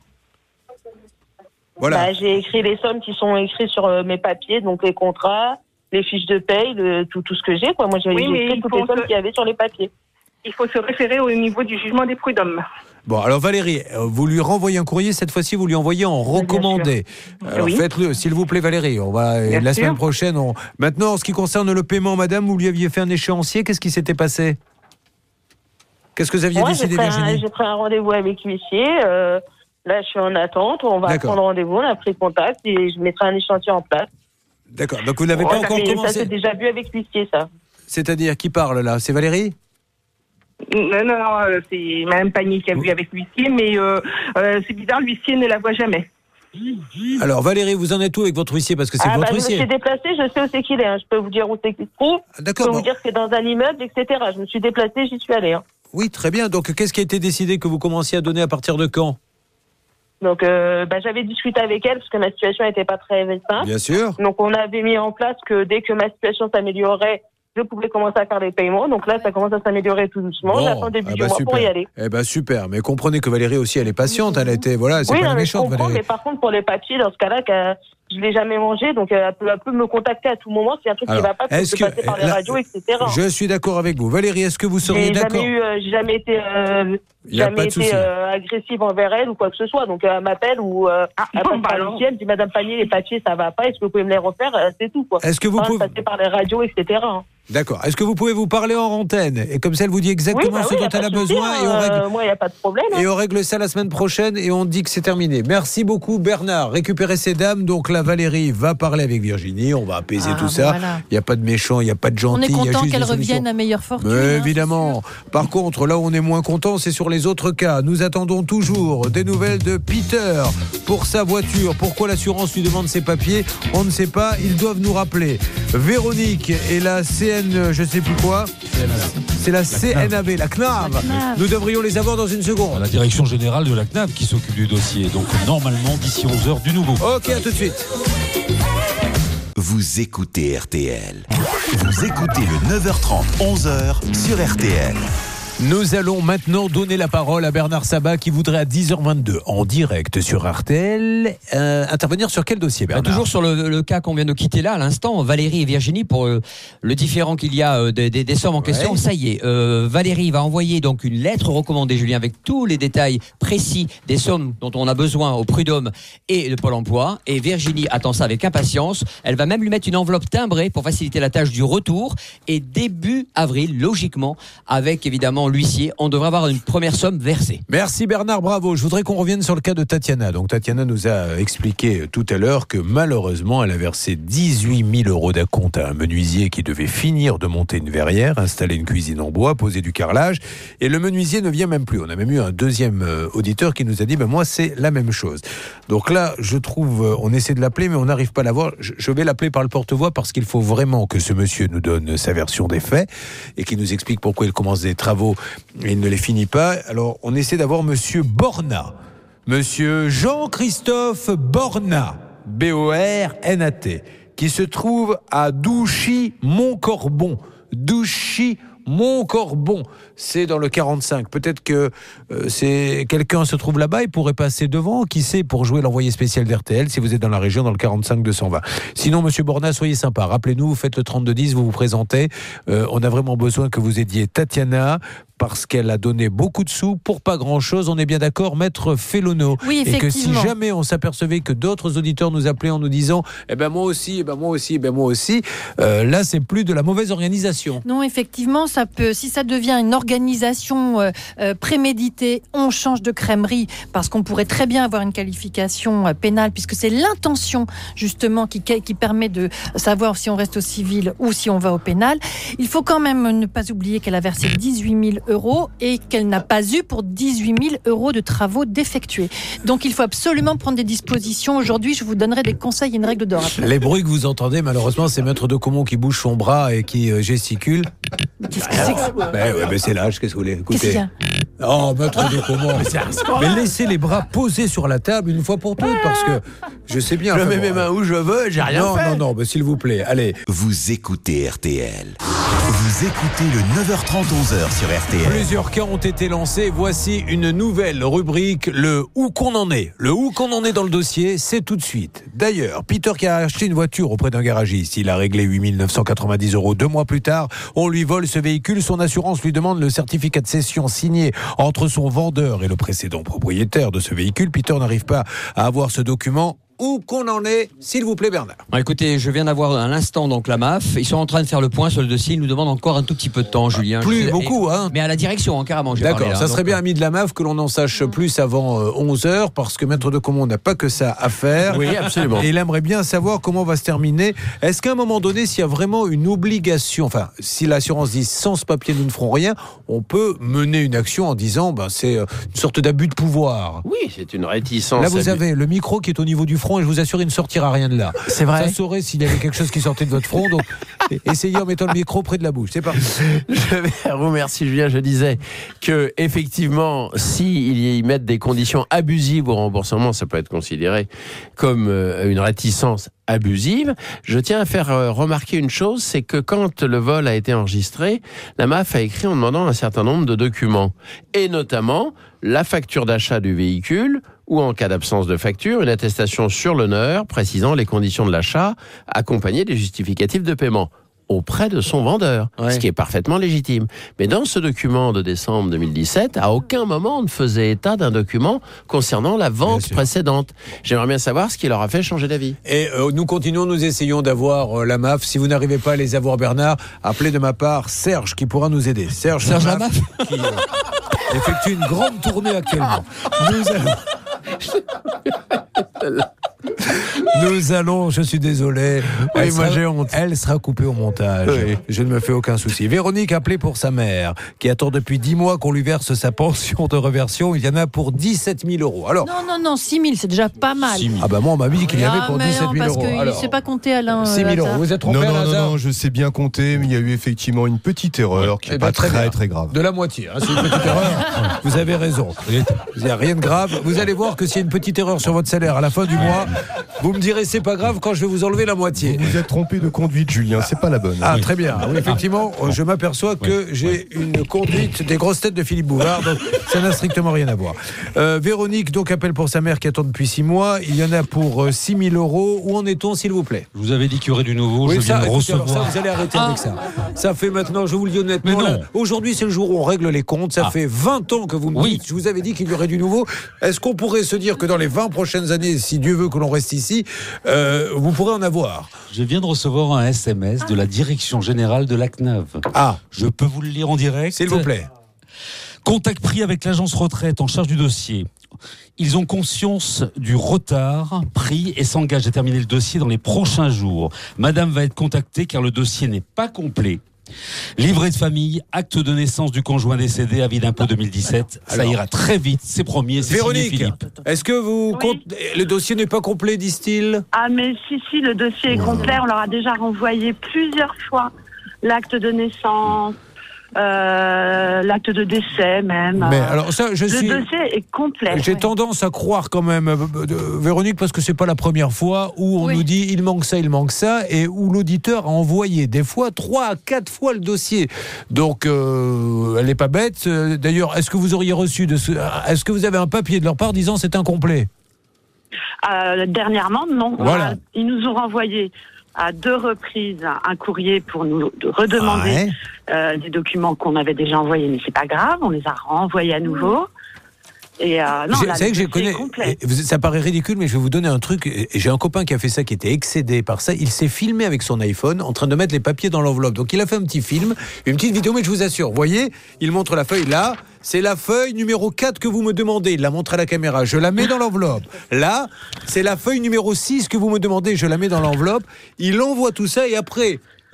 Voilà. Bah, j'ai écrit les sommes qui sont écrites sur euh, mes papiers, donc les contrats, les fiches de paye, le, tout, tout ce que j'ai. Quoi. Moi, j'ai, Oui, j'ai mais écrit il toutes faut les sommes se- qu'il y avait sur les papiers. Il faut se référer au niveau du jugement des prud'hommes. Bon, alors Valérie, euh, vous lui renvoyez un courrier, cette fois-ci vous lui envoyez en recommandé. Alors Oui. faites-le, s'il vous plaît Valérie. On va, euh, Bien la sûr. semaine prochaine, on... Maintenant, en ce qui concerne le paiement, madame, vous lui aviez fait un échéancier, qu'est-ce qui s'était passé? Qu'est-ce que vous aviez Moi, j'ai décidé, pris, un, Virginie? j'ai pris un rendez-vous avec l'huissier. Euh, là, je suis en attente. On va D'accord. prendre rendez-vous. On a pris contact et je mettrai un échantillon en place. D'accord, donc vous n'avez Ouais, pas ça encore fait- Ça, commencé. c'est déjà vu avec l'huissier, ça. C'est-à-dire, qui parle là? C'est Valérie? Non, non, non, euh, c'est Mme Panier qui a vu avec l'huissier, mais euh, euh, c'est bizarre, l'huissier ne la voit jamais. Alors Valérie, vous en êtes où avec votre huissier? Parce que c'est Ah, votre bah, je me huissier. suis déplacée, je sais où c'est qu'il est. Hein. Je peux vous dire où c'est qu'il se trouve. D'accord, Je peux bon. vous dire que c'est dans un immeuble, et cetera. Je me suis déplacée, j'y suis allée. Hein. Oui, très bien. Donc qu'est-ce qui a été décidé que vous commenciez à donner à partir de quand? Donc, euh, bah, j'avais discuté avec elle parce que ma situation n'était pas très simple. Bien sûr. Donc, on avait mis en place que dès que ma situation s'améliorait, je pouvais commencer à faire les paiements. Donc là, ça commence à s'améliorer tout doucement. Bon, J'attends début ah du bah mois pour y super. aller. Eh ben super. Mais comprenez que Valérie aussi, elle est patiente. Elle a été, voilà, c'est Oui, pas non, une mais je méchante, comprends, Valérie. mais par contre, pour les papiers, dans ce cas-là, que je l'ai jamais mangé, donc euh, elle peut, elle peut me contacter à tout moment s'il y a un truc Alors, qui va pas, est-ce je peux que- passer par les là, radios, et cetera. Je suis d'accord avec vous. Valérie, est-ce que vous seriez J'ai d'accord? jamais eu, euh, j'ai jamais été, euh, Il y a jamais pas de été souci. euh, agressive envers elle ou quoi que ce soit. Donc euh, elle m'appelle ou euh, elle passe par l'huissier, elle me dit Madame Panier, les papiers ça va pas, est-ce que vous pouvez me les refaire? Euh, C'est tout quoi. Est-ce que vous Sans pouvez- passer par les radios, et cetera. hein. D'accord. Est-ce que vous pouvez vous parler en antenne? Et comme ça, elle vous dit exactement Oui, bah ce oui, y dont a pas elle a de souci, besoin hein, et on règle. euh, moi, il n'y a pas de problème. hein. Et on règle ça la semaine prochaine et on dit que c'est terminé. Merci beaucoup Bernard. Récupérez ces dames. Donc là, Valérie va parler avec Virginie. On va apaiser Ah, tout bon, ça. voilà. Il n'y a pas de méchant, il n'y a pas de gentil. On est il y a content juste qu'elle des solutions. revienne à meilleure fortune. Mais hein. évidemment. Par contre, là où on est moins content, c'est sur les autres cas. Nous attendons toujours des nouvelles de Peter pour sa voiture. Pourquoi l'assurance lui demande ses papiers? On ne sait pas. Ils doivent nous rappeler. Véronique et la C N, je sais plus quoi. C'est la C N A V, la C N A V. Nous devrions les avoir dans une seconde. La direction générale de la C N A V qui s'occupe du dossier. Donc normalement, d'ici onze heures, du nouveau. Ok, à tout de suite. Vous écoutez R T L. Vous écoutez le neuf heures trente, onze heures sur R T L. Nous allons maintenant donner la parole à Bernard Sabat qui voudrait à dix heures vingt-deux en direct sur R T L euh, intervenir sur quel dossier, Bah, Bernard? toujours sur le, le cas qu'on vient de quitter là à l'instant, Valérie et Virginie, pour euh, le différent qu'il y a euh, des, des- des sommes en question. Ouais. Ça y est, euh, Valérie va envoyer donc une lettre recommandée, Julien, avec tous les détails précis des sommes dont on a besoin au prud'homme et le Pôle emploi. Et Virginie attend ça avec impatience. Elle va même lui mettre une enveloppe timbrée pour faciliter la tâche du retour. Et début avril, logiquement, avec évidemment l'huissier, on devrait avoir une première somme versée. Merci Bernard, bravo. Je voudrais qu'on revienne sur le cas de Tatiana. Donc Tatiana nous a expliqué tout à l'heure que malheureusement elle a versé dix-huit mille euros d'acompte à un menuisier qui devait finir de monter une verrière, installer une cuisine en bois, poser du carrelage, et le menuisier ne vient même plus. On a même eu un deuxième euh, auditeur qui nous a dit ben moi c'est la même chose. Donc là je trouve, euh, on essaie de l'appeler mais on n'arrive pas à l'avoir. Je, je vais l'appeler par le porte-voix parce qu'il faut vraiment que ce monsieur nous donne sa version des faits et qu'il nous explique pourquoi il commence des travaux et il ne les finit pas. Alors, on essaie d'avoir Monsieur Borna. Monsieur Jean-Christophe Borna, B O R N A T, qui se trouve à Douchy-Montcorbon. Douchy-Montcorbon. C'est dans le quarante-cinq. Peut-être que euh, c'est quelqu'un se trouve là-bas et pourrait passer devant, qui sait, pour jouer l'envoyé spécial d'R T L, si vous êtes dans la région, dans le quarante-cinq deux cent vingt. Sinon, Monsieur Borna, soyez sympa. Rappelez-nous, vous faites le trente-deux dix, vous vous présentez. Euh, on a vraiment besoin que vous aidiez Tatiana, parce qu'elle a donné beaucoup de sous pour pas grand-chose. On est bien d'accord, Maître Félono. Oui, et que si effectivement. jamais on s'apercevait que d'autres auditeurs nous appelaient en nous disant « Eh ben moi aussi, eh ben moi aussi, eh ben moi aussi euh, », là, c'est plus de la mauvaise organisation. Non, effectivement, ça peut. Si ça devient une organisation euh, euh, préméditée, on change de crèmerie parce qu'on pourrait très bien avoir une qualification euh, pénale, puisque c'est l'intention justement qui, qui permet de savoir si on reste au civil ou si on va au pénal. Il faut quand même ne pas oublier qu'elle a versé dix-huit mille euros et qu'elle n'a pas eu pour dix-huit mille euros de travaux défectués. Donc il faut absolument prendre des dispositions. Aujourd'hui, je vous donnerai des conseils et une règle d'or. Les bruits que vous entendez, malheureusement, c'est Maître de Comont qui bouge son bras et qui euh, gesticule. Qu'est-ce que c'est que ça ? Ben, ouais, ben c'est l'âge, qu'est-ce que vous voulez Qu'est-ce qu'il Écoutez. y a Oh, maître de comment Mais c'est un scandale. Mais laissez les bras posés sur la table une fois pour toutes, parce que je sais bien. Je enfin, mets bon, mes mains où je veux, j'ai rien non, fait. Non, non, non, s'il vous plaît, allez. Vous écoutez R T L. Vous écoutez le neuf heures trente, onze heures sur R T L. Plusieurs cas ont été lancés. Voici une nouvelle rubrique, le où qu'on en est. Le où qu'on en est dans le dossier, c'est tout de suite. D'ailleurs, Peter qui a acheté une voiture auprès d'un garagiste, il a réglé huit mille neuf cent quatre-vingt-dix euros. Deux mois plus tard, on lui vole ce véhicule. Son assurance lui demande le certificat de cession signé entre son vendeur et le précédent propriétaire de ce véhicule. Peter n'arrive pas à avoir ce document. Où qu'on en est, s'il vous plaît, Bernard. Bon, écoutez, je viens d'avoir à l'instant donc la M A F. Ils sont en train de faire le point sur le dossier. Ils nous demandent encore un tout petit peu de temps, Julien. Plus beaucoup, hein. Mais à la direction, hein, carrément. j'ai D'accord, parlé, là, ça serait donc, bien, ami de la M A F, que l'on en sache plus avant euh, onze heures, parce que Maître de Comont n'a pas que ça à faire. Oui, absolument. Et il aimerait bien savoir comment va se terminer. Est-ce qu'à un moment donné, s'il y a vraiment une obligation, enfin, si l'assurance dit sans ce papier, nous ne ferons rien, on peut mener une action en disant, ben, c'est euh, une sorte d'abus de pouvoir. Oui, c'est une réticence. Là, vous à- avez le micro qui est au niveau du front, et je vous assure, il ne sortira rien de là. C'est vrai. Ça saurait s'il y avait quelque chose qui sortait de votre front, donc essayez en mettant le micro près de la bouche. C'est parti. Je vais vous remercier, Julien. Je disais que effectivement, s'ils y mettent des conditions abusives au remboursement, ça peut être considéré comme euh, une réticence abusive. Je tiens à faire euh, remarquer une chose, c'est que quand le vol a été enregistré, la M A F a écrit en demandant un certain nombre de documents, et notamment la facture d'achat du véhicule, ou en cas d'absence de facture, une attestation sur l'honneur précisant les conditions de l'achat, accompagnée des justificatifs de paiement auprès de son vendeur, Ouais. ce qui est parfaitement légitime. Mais dans ce document de décembre deux mille dix-sept, à aucun moment on ne faisait état d'un document concernant la vente précédente. J'aimerais bien savoir ce qui leur a fait changer d'avis. Et euh, nous continuons, nous essayons d'avoir euh, la M A F. Si vous n'arrivez pas à les avoir, Bernard, appelez de ma part Serge qui pourra nous aider. Serge, Serge M A F, qui euh, effectue une grande tournée actuellement. Nous allons... Nous allons, je suis désolé. Oui, elle, moi, sera, j'ai honte. elle sera coupée au montage. Oui. Je ne me fais aucun souci. Véronique a appelé pour sa mère, qui attend depuis dix mois qu'on lui verse sa pension de réversion. Il y en a pour dix-sept mille euros. Alors, Non, non, non, six mille, c'est déjà pas mal. ah bah moi, on m'a dit qu'il y avait Ah, pour mais dix-sept non, mille parce euros. qu'il ne Alors, sait pas compter, Alain. six mille euh, euros. Lazare. Vous êtes trompé, Non, non, non, Lazare non, je sais bien compter, mais il y a eu effectivement une petite erreur qui Eh n'est ben, pas très très, bien. très grave. De la moitié, hein, c'est une petite erreur. Vous avez raison. Il n'y a rien de grave. Vous allez voir que s'il y a une petite erreur sur votre salaire à la fin du mois, vous me direz c'est pas grave quand je vais vous enlever la moitié. Vous vous êtes trompé de conduite, Julien, c'est pas la bonne. Ah, très bien. Oui, effectivement, je m'aperçois que j'ai une conduite des grosses têtes de Philippe Bouvard, donc ça n'a strictement rien à voir. Euh, Véronique, donc, appelle pour sa mère qui attend depuis six mois. Il y en a pour euh, six mille euros. Où en est-on, s'il vous plaît? Je vous avais dit qu'il y aurait du nouveau. Oui, je viens ça, de écoutez, alors recevoir. ça, vous allez arrêter avec ça. Ça fait maintenant, je vous le dis honnêtement, Mais non. là, aujourd'hui c'est le jour où on règle les comptes. Ça Ah. fait vingt ans que vous me Oui. dites, je vous avais dit qu'il y aurait du nouveau. Est-ce qu'on pourrait se dire que dans les vingt prochaines années, si Dieu veut que l'on reste ici, euh, vous pourrez en avoir? Je viens de recevoir un S M S de la direction générale de l'A C N A V. Ah, Je peux vous le lire en direct? s'il vous plaît. Contact pris avec l'agence retraite en charge du dossier. Ils ont conscience du retard pris et s'engagent à terminer le dossier dans les prochains jours. Madame va être contactée car le dossier n'est pas complet. Livret de famille, acte de naissance du conjoint décédé, avis d'impôt deux mille dix-sept. Ça Alors. ira très vite, c'est promis. C'est signé Véronique, Philippe. est-ce que vous Oui. compte... le dossier n'est pas complet, disent-ils? Ah, mais si, si, le dossier est complet. On leur a déjà renvoyé plusieurs fois l'acte de naissance, euh, l'acte de décès même. Mais Euh, alors ça, je le suis. dossier est complet. J'ai tendance à croire quand même, euh, euh, Véronique, parce que c'est pas la première fois où on Oui. nous dit il manque ça, il manque ça, et où l'auditeur a envoyé des fois trois à quatre fois le dossier. Donc euh, elle n'est pas bête. Euh, D'ailleurs, est-ce que vous auriez reçu de ce... Est-ce que vous avez un papier de leur part disant c'est incomplet? Euh, dernièrement, non. Voilà. Euh, Ils nous ont renvoyé à deux reprises un courrier pour nous de redemander Ouais. euh, des documents qu'on avait déjà envoyés, mais c'est pas grave, on les a renvoyés à nouveau. Et euh, non, J'ai- là, c'est vrai le que je dossier connais. est complet. et vous- Ça paraît ridicule, mais je vais vous donner un truc. Et J'ai un copain qui a fait ça, qui était excédé par ça. Il s'est filmé avec son iPhone en train de mettre les papiers dans l'enveloppe. Donc il a fait un petit film, une petite vidéo, mais je vous assure, vous voyez, il montre la feuille là. C'est la feuille numéro quatre que vous me demandez. Il la montre à la caméra. Je la mets dans l'enveloppe. Là, c'est la feuille numéro six que vous me demandez. Je la mets dans l'enveloppe. Il envoie tout ça et après,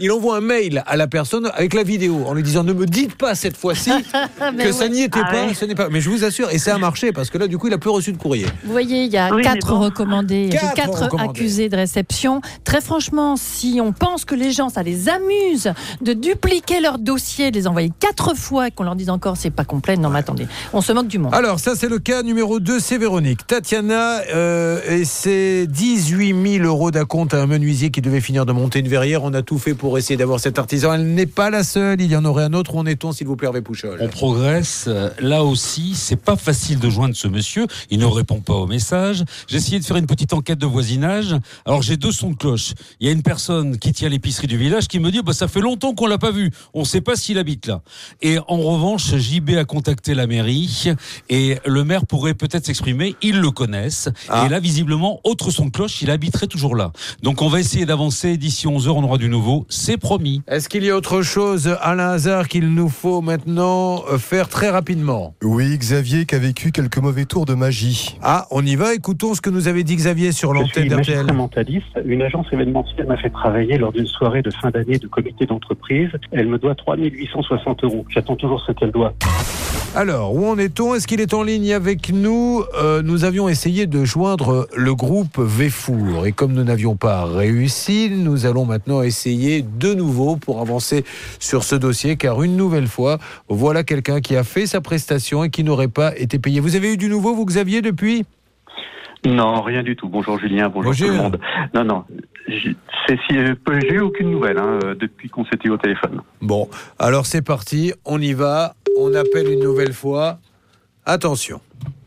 il envoie un mail à la personne avec la vidéo en lui disant ne me dites pas cette fois-ci que ouais. ça n'y était Ah pas, ouais. ce n'est pas. Mais je vous assure, et ça a marché parce que là, du coup, il a plus reçu de courrier. Vous voyez, il y a Oui, quatre mais bon. recommandés, il y a Quatre quatre recommandés. accusés de réception. Très franchement, si on pense que les gens, ça les amuse de dupliquer leur dossier, de les envoyer quatre fois et qu'on leur dise encore c'est pas complet, non mais attendez, on se moque du monde. Alors, ça, c'est le cas numéro deux, c'est Véronique. Tatiana euh, et ses dix-huit mille euros d'acompte à un menuisier qui devait finir de monter une verrière. On a tout fait pour essayer d'avoir cet artisan. Elle n'est pas la seule, il y en aurait un autre. Où en est-on, s'il vous plaît, Hervé Pouchol? On progresse. Là aussi, c'est pas facile de joindre ce monsieur. Il ne répond pas aux messages. J'ai essayé de faire une petite enquête de voisinage. Alors, j'ai deux sons de cloche. Il y a une personne qui tient l'épicerie du village qui me dit bah, ça fait longtemps qu'on l'a pas vu. On ne sait pas s'il habite là. Et en revanche, J B a contacté la mairie et le maire pourrait peut-être s'exprimer. Ils le connaissent. Ah. Et là, visiblement, autre son de cloche, il habiterait toujours là. Donc, on va essayer d'avancer. D'ici onze heures, on aura du nouveau. C'est promis. Est-ce qu'il y a autre chose, Alain Hazard, qu'il nous faut maintenant faire très rapidement? Oui, Xavier qui a vécu quelques mauvais tours de magie. Ah, on y va. Écoutons ce que nous avait dit Xavier sur Je l'antenne suis d'R T magistrat L. mentaliste. Une agence événementielle m'a fait travailler lors d'une soirée de fin d'année de comité d'entreprise. Elle me doit trois mille huit cent soixante euros. J'attends toujours ce qu'elle doit. Alors, où en est-on? Est-ce qu'il est en ligne avec nous? euh, Nous avions essayé de joindre le groupe Véfour. Et comme nous n'avions pas réussi, nous allons maintenant essayer de nouveau pour avancer sur ce dossier. Car une nouvelle fois, voilà quelqu'un qui a fait sa prestation et qui n'aurait pas été payé. Vous avez eu du nouveau, vous, Xavier, depuis? Non, rien du tout. Bonjour Julien, bonjour, bonjour. Tout le monde. Non, non, j'ai c'est, si, j'ai eu aucune nouvelle hein, depuis qu'on s'était eu au téléphone. Bon, alors c'est parti, on y va. On appelle une nouvelle fois. Attention.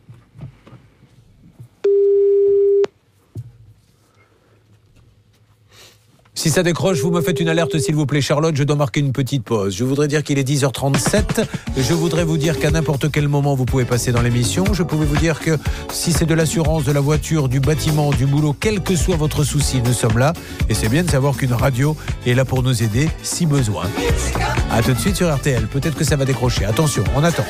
Si ça décroche, vous me faites une alerte s'il vous plaît Charlotte, je dois marquer une petite pause. Je voudrais dire qu'il est dix heures trente-sept, je voudrais vous dire qu'à n'importe quel moment vous pouvez passer dans l'émission. Je pouvais vous dire que si c'est de l'assurance, de la voiture, du bâtiment, du boulot, quel que soit votre souci, nous sommes là. Et c'est bien de savoir qu'une radio est là pour nous aider si besoin. A tout de suite sur R T L, peut-être que ça va décrocher. Attention, on attend.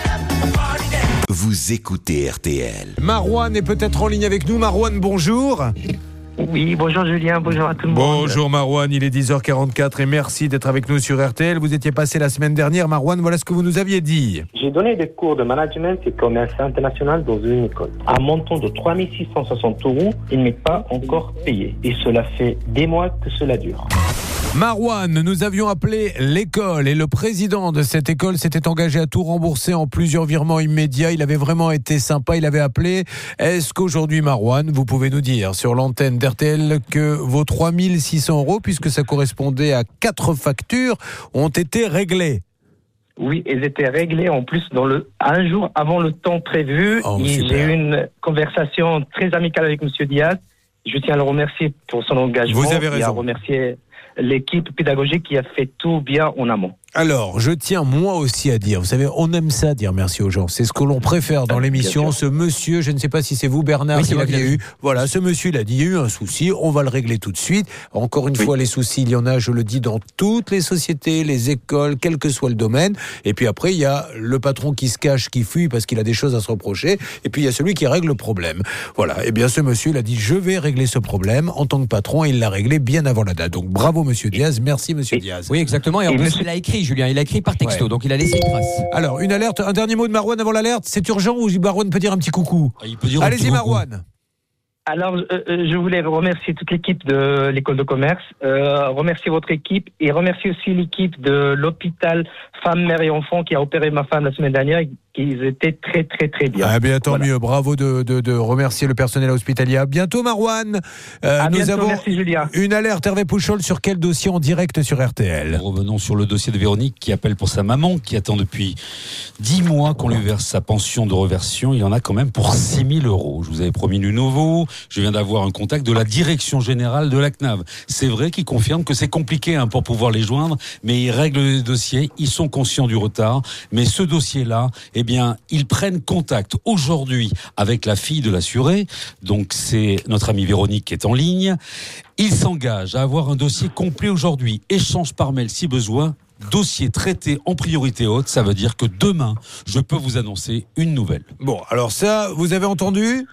Vous écoutez R T L. Marouane est peut-être en ligne avec nous. Marouane, bonjour. Oui, bonjour Julien, bonjour à tout le monde. Bonjour Marouane, il est dix heures quarante-quatre et merci d'être avec nous sur R T L. Vous étiez passé la semaine dernière, Marouane, voilà ce que vous nous aviez dit. J'ai donné des cours de management et commerce international dans une école. À un montant de trois mille six cent soixante euros, il n'est pas encore payé. Et cela fait des mois que cela dure. Marouane, nous avions appelé l'école et le président de cette école s'était engagé à tout rembourser en plusieurs virements immédiats. Il avait vraiment été sympa, il avait appelé. Est-ce qu'aujourd'hui, Marouane, vous pouvez nous dire sur l'antenne d'R T L que vos trois mille six cents euros, puisque ça correspondait à quatre factures, ont été réglés? Oui, elles étaient réglées en plus dans le un jour avant le temps prévu. Oh, et super. j'ai eu une conversation très amicale avec Monsieur Diaz. Je tiens à le remercier pour son engagement. Vous avez raison. Et à remercier l'équipe pédagogique qui a fait tout bien en amont. Alors, je tiens moi aussi à dire, vous savez, on aime ça dire merci aux gens. C'est ce que l'on préfère dans l'émission. Ce monsieur, je ne sais pas si c'est vous Bernard Oui, qui c'est moi l'aviez qui l'ai eu. Voilà, ce monsieur, il a dit, il y a eu un souci, on va le régler tout de suite. Encore une Oui. fois, les soucis, il y en a, je le dis, dans toutes les sociétés, les écoles, quel que soit le domaine. Et puis après, il y a le patron qui se cache, qui fuit parce qu'il a des choses à se reprocher. Et puis il y a celui qui règle le problème. Voilà. Et bien, ce monsieur, il a dit, je vais régler ce problème en tant que patron et il l'a réglé bien avant la date. Donc, bravo, monsieur Diaz. Merci, monsieur Diaz. Oui, exactement. Et en Et plus, monsieur- il a écrit, Julien, il a écrit par texto, Ouais. donc il a laissé une trace. Alors, une alerte, un dernier mot de Marouane avant l'alerte. C'est urgent ou Marouane peut dire un petit coucou? Ah, il peut dire un Allez-y, petit coucou. Marouane. Alors, euh, euh, je voulais remercier toute l'équipe de l'école de commerce, euh, remercier votre équipe et remercier aussi l'équipe de l'hôpital Femmes, Mères et Enfants qui a opéré ma femme la semaine dernière et qui étaient très, très, très bien. Ah bien, tant Voilà. mieux. Bravo de, de, de remercier le personnel hospitalier. À bientôt, Marouane. Euh, À nous bientôt, avons merci Julien. une alerte, Hervé Pouchol, sur quel dossier en direct sur R T L? Revenons sur le dossier de Véronique qui appelle pour sa maman, qui attend depuis dix mois qu'on lui verse sa pension de reversion. Il y en a quand même pour six mille euros. Je vous avais promis du nouveau. Je viens d'avoir un contact de la direction générale de la C N A V. C'est vrai qu'ils confirment que c'est compliqué hein, pour pouvoir les joindre, mais ils règlent les dossiers. Ils sont conscients du retard. Mais ce dossier-là, eh bien, ils prennent contact aujourd'hui avec la fille de l'assuré. Donc, c'est notre amie Véronique qui est en ligne. Ils s'engagent à avoir un dossier complet aujourd'hui. Échange par mail si besoin. Dossier traité en priorité haute. Ça veut dire que demain, je peux vous annoncer une nouvelle. Bon, alors ça, vous avez entendu?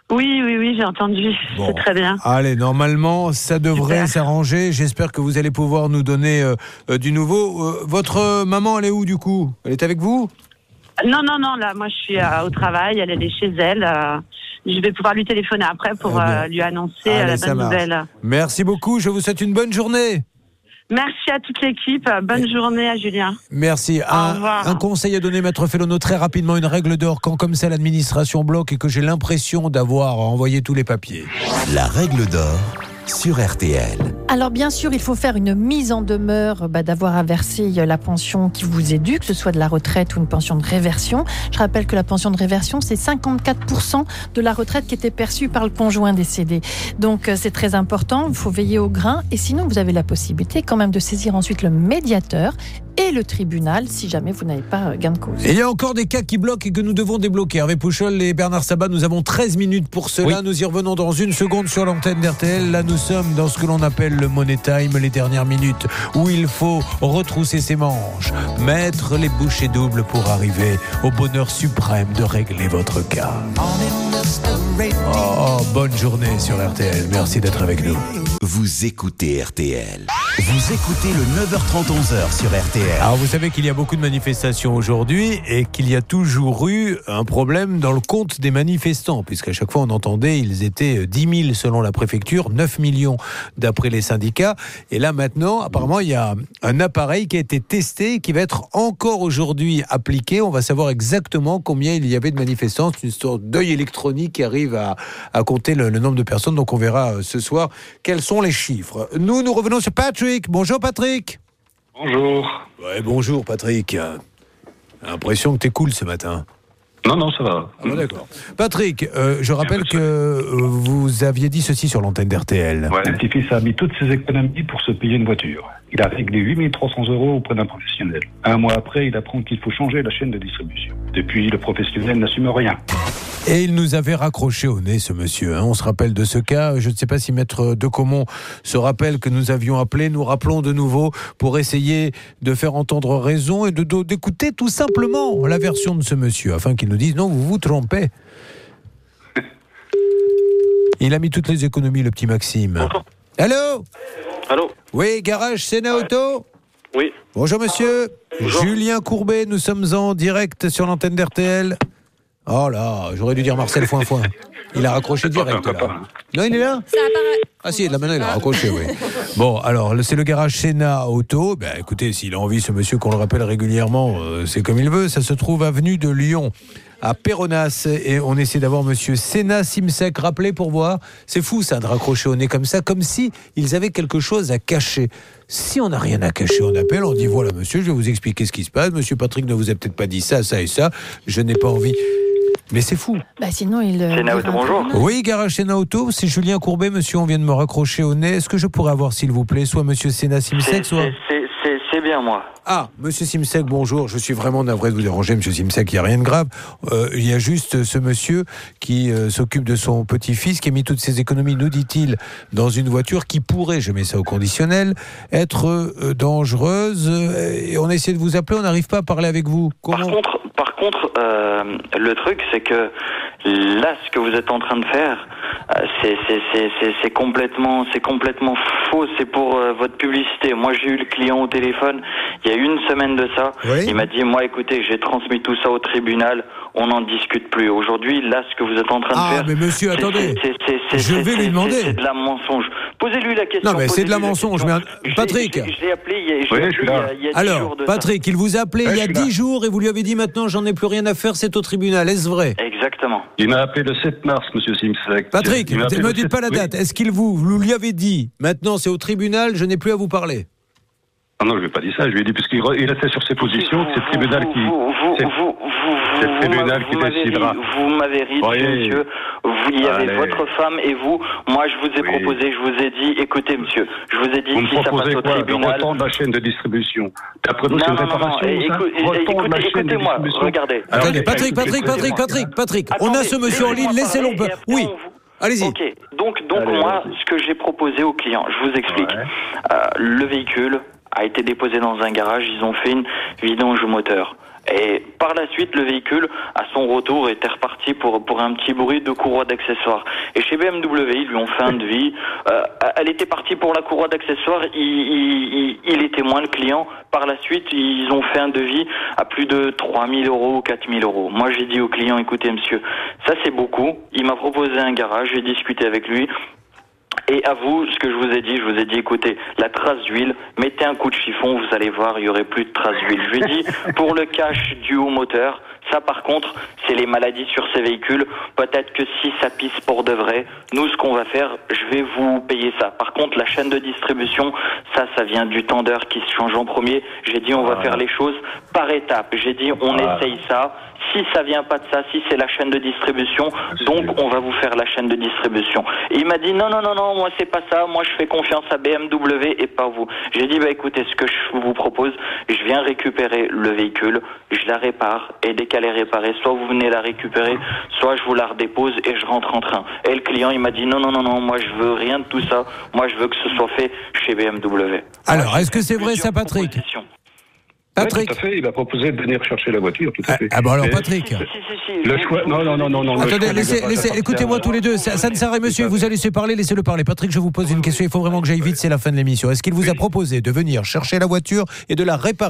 Oui, oui, oui, j'ai entendu. Bon. C'est très bien. Allez, normalement, ça devrait s'arranger. J'espère que vous allez pouvoir nous donner euh, euh, du nouveau. Euh, votre euh, maman, elle est où du coup? Elle est avec vous? Non, non, non, là, moi, je suis euh, au travail. Elle, elle est chez elle. Euh, je vais pouvoir lui téléphoner après pour euh, lui annoncer Allez, la ça bonne marche. nouvelle. Merci beaucoup. Je vous souhaite une bonne journée. Merci à toute l'équipe. Bonne journée à Julien. Merci. Au Un, revoir. un conseil à donner, Maître Fellono, très rapidement, une règle d'or quand comme ça l'administration bloque et que j'ai l'impression d'avoir envoyé tous les papiers. La règle d'or sur R T L. Alors bien sûr, il faut faire une mise en demeure bah, d'avoir à verser la pension qui vous est due, que ce soit de la retraite ou une pension de réversion. Je rappelle que la pension de réversion, c'est cinquante-quatre pour cent de la retraite qui était perçue par le conjoint décédé. Donc c'est très important, il faut veiller au grain. Et sinon, vous avez la possibilité quand même de saisir ensuite le médiateur et le tribunal si jamais vous n'avez pas gain de cause. Et il y a encore des cas qui bloquent et que nous devons débloquer. Hervé Pouchol et Bernard Sabat, nous avons treize minutes pour cela. Oui. Nous y revenons dans une seconde sur l'antenne d'R T L. Là, nous sommes dans ce que l'on appelle le Money Time, les dernières minutes, où il faut retrousser ses manches, mettre les bouchées doubles pour arriver au bonheur suprême de régler votre cas. Oh, bonne journée sur R T L. Merci d'être avec nous. Vous écoutez R T L. Vous écoutez le neuf heures trente, onze heures sur R T L. Alors vous savez qu'il y a beaucoup de manifestations aujourd'hui et qu'il y a toujours eu un problème dans le compte des manifestants, puisqu'à chaque fois on entendait ils étaient dix mille selon la préfecture, neuf millions d'après les syndicats. Et là maintenant, apparemment, il y a un appareil qui a été testé, qui va être encore aujourd'hui appliqué. On va savoir exactement combien il y avait de manifestants. C'est une sorte d'œil électronique qui arrive à, à compter le, le nombre de personnes. Donc on verra ce soir quels sont les chiffres. Nous, nous revenons sur Patrick. Bonjour Patrick. Bonjour. Ouais, bonjour Patrick. J'ai l'impression que t'es cool ce matin. Non, non, ça va. Ah, d'accord. Patrick, euh, je rappelle que euh, vous aviez dit ceci sur l'antenne d'R T L. Ouais, mon petit-fils a mis toutes ses économies pour se payer une voiture. Il a réglé huit mille trois cents euros auprès d'un professionnel. Un mois après, il apprend qu'il faut changer la chaîne de distribution. Depuis, le professionnel n'assume rien. Et il nous avait raccroché au nez, ce monsieur. Hein. On se rappelle de ce cas. Je ne sais pas si Maître Decomont se rappelle que nous avions appelé. Nous rappelons de nouveau pour essayer de faire entendre raison et de, de, d'écouter tout simplement la version de ce monsieur, afin qu'il nous dise non, vous vous trompez. Il a mis toutes les économies, le petit Maxime. Bonjour. Allô ? Allô ? Oui, garage Sénat Auto ? Oui. Bonjour monsieur. Bonjour. Julien Courbet, nous sommes en direct sur l'antenne d'R T L. Oh là, j'aurais dû dire Marcel Foin-Foin. Il a raccroché direct là. Non, il est là ? Ça apparaît. Ah si, là maintenant il a raccroché, oui. Bon, alors c'est le garage Sénat Auto. Ben écoutez, s'il a envie, ce monsieur qu'on le rappelle régulièrement, euh, c'est comme il veut. Ça se trouve avenue de Lyon, à Péronas, et on essaie d'avoir monsieur Sénat Simsek. Rappelez pour voir. C'est fou ça de raccrocher au nez comme ça, comme si ils avaient quelque chose à cacher. Si on n'a rien à cacher, on appelle, on dit voilà monsieur, je vais vous expliquer ce qui se passe. Monsieur Patrick ne vous a peut-être pas dit ça, ça et ça. Je n'ai pas envie. Mais c'est fou. Bah sinon, il. Sénat Auto, bonjour. Oui, garage Sénat Auto, c'est Julien Courbet, monsieur, on vient de me raccrocher au nez. Est-ce que je pourrais avoir, s'il vous plaît, soit monsieur Sénat Simsek, soit. C'est, c'est, c'est bien moi. Ah, monsieur Simsek, bonjour. Je suis vraiment navré de vous déranger, monsieur Simsek, il n'y a rien de grave. Euh, il y a juste ce monsieur qui euh, s'occupe de son petit-fils, qui a mis toutes ses économies, nous dit-il, dans une voiture qui pourrait, je mets ça au conditionnel, être euh, dangereuse. Et on a essayé de vous appeler, on n'arrive pas à parler avec vous. Comment... Par contre, par contre euh, le truc, c'est que là, ce que vous êtes en train de faire, euh, c'est, c'est, c'est, c'est, c'est, complètement, c'est complètement faux. C'est pour euh, votre publicité. Moi, j'ai eu le client au téléphone il y a une semaine de ça. Oui. Il m'a dit, moi, écoutez, j'ai transmis tout ça au tribunal. On n'en discute plus. Aujourd'hui, là, ce que vous êtes en train de ah, faire... Ah, mais monsieur, c'est, attendez. C'est, c'est, c'est, je vais c'est, lui demander. C'est, c'est de la mensonge. Posez-lui la question. Non, mais c'est de la mensonge. La mais Patrick. Je, je, je l'ai appelé il y a, je oui, l'ai appelé il y a, il y a Alors, dix jours de Patrick, ça. il vous a appelé ouais, il y a dix jours et vous lui avez dit maintenant, j'en ai plus rien à faire, c'est au tribunal. Est-ce vrai ? Exactement. Il m'a appelé le sept mars, monsieur Simsek. Patrick, ne me dites sept... pas la date. Oui. Est-ce qu'il vous, vous lui avez dit, maintenant c'est au tribunal, je n'ai plus à vous parler ? Ah non, je ne lui ai pas dit ça. Je lui ai dit, puisqu'il il restait sur ses positions, vous, que c'est le tribunal vous, qui... Vous, vous, c'est, vous, c'est le tribunal qui décidera. Ri, vous m'avez ri, monsieur. Vous y avez Allez. votre femme et vous. Moi, je vous ai oui. proposé, je vous ai dit, écoutez, monsieur, je vous ai dit, vous si ça passe au quoi, tribunal... de retendre la chaîne de distribution. D'après vous, non, c'est une non, réparation, non, ça écoutez, écoutez, écoutez-moi, regardez. Attendez, Patrick, Patrick, Patrick, Patrick, Patrick, on a ce monsieur en ligne, laissez-le. Oui, allez-y. Ok, donc, donc Allez, moi, ce que j'ai proposé aux clients, je vous explique. Ouais. Euh, le véhicule a été déposé dans un garage, ils ont fait une vidange moteur. Et par la suite, le véhicule, à son retour, était reparti pour, pour un petit bruit de courroie d'accessoires. Et chez B M W, ils lui ont fait un devis. Euh, elle était partie pour la courroie d'accessoires. Il, il, il, il était moins le client. Par la suite, ils ont fait un devis à plus de trois mille euros ou quatre mille euros. Moi, j'ai dit au client, écoutez, monsieur, ça c'est beaucoup. Il m'a proposé un garage, j'ai discuté avec lui. Et à vous, ce que je vous ai dit, je vous ai dit, écoutez, la trace d'huile, mettez un coup de chiffon, vous allez voir, il y aurait plus de traces d'huile. Je lui ai dit, pour le cache du haut moteur, ça par contre, c'est les maladies sur ces véhicules. Peut-être que si ça pisse pour de vrai, nous ce qu'on va faire, je vais vous payer ça. Par contre, la chaîne de distribution, ça, ça vient du tendeur qui se change en premier. J'ai dit, on va faire les choses par étapes. J'ai dit, on essaye ça. Si ça vient pas de ça, si c'est la chaîne de distribution, donc on va vous faire la chaîne de distribution. Et il m'a dit non, non, non, non, moi c'est pas ça, moi je fais confiance à B M W et pas vous. J'ai dit bah écoutez, ce que je vous propose, je viens récupérer le véhicule, je la répare et dès qu'elle est réparée, soit vous venez la récupérer, soit je vous la redépose et je rentre en train. Et le client il m'a dit non, non, non, non, moi je veux rien de tout ça, moi je veux que ce soit fait chez B M W. Alors, moi, est-ce que c'est vrai ça, Patrick ? Patrick, oui, tout à fait. Il a proposé de venir chercher la voiture, tout à fait. Ah, ah bon alors, Patrick. Si, si, si, le choix. Non, non, non, non, non. Attendez, laissez, laissez, écoutez-moi tous les deux. Ça, ça ne sert à rien, monsieur. Vous allez laisser parler, laissez-le parler. Patrick, je vous pose une question. Il faut vraiment que j'aille vite. C'est la fin de l'émission. Est-ce qu'il vous a proposé de venir chercher la voiture et de la réparer ?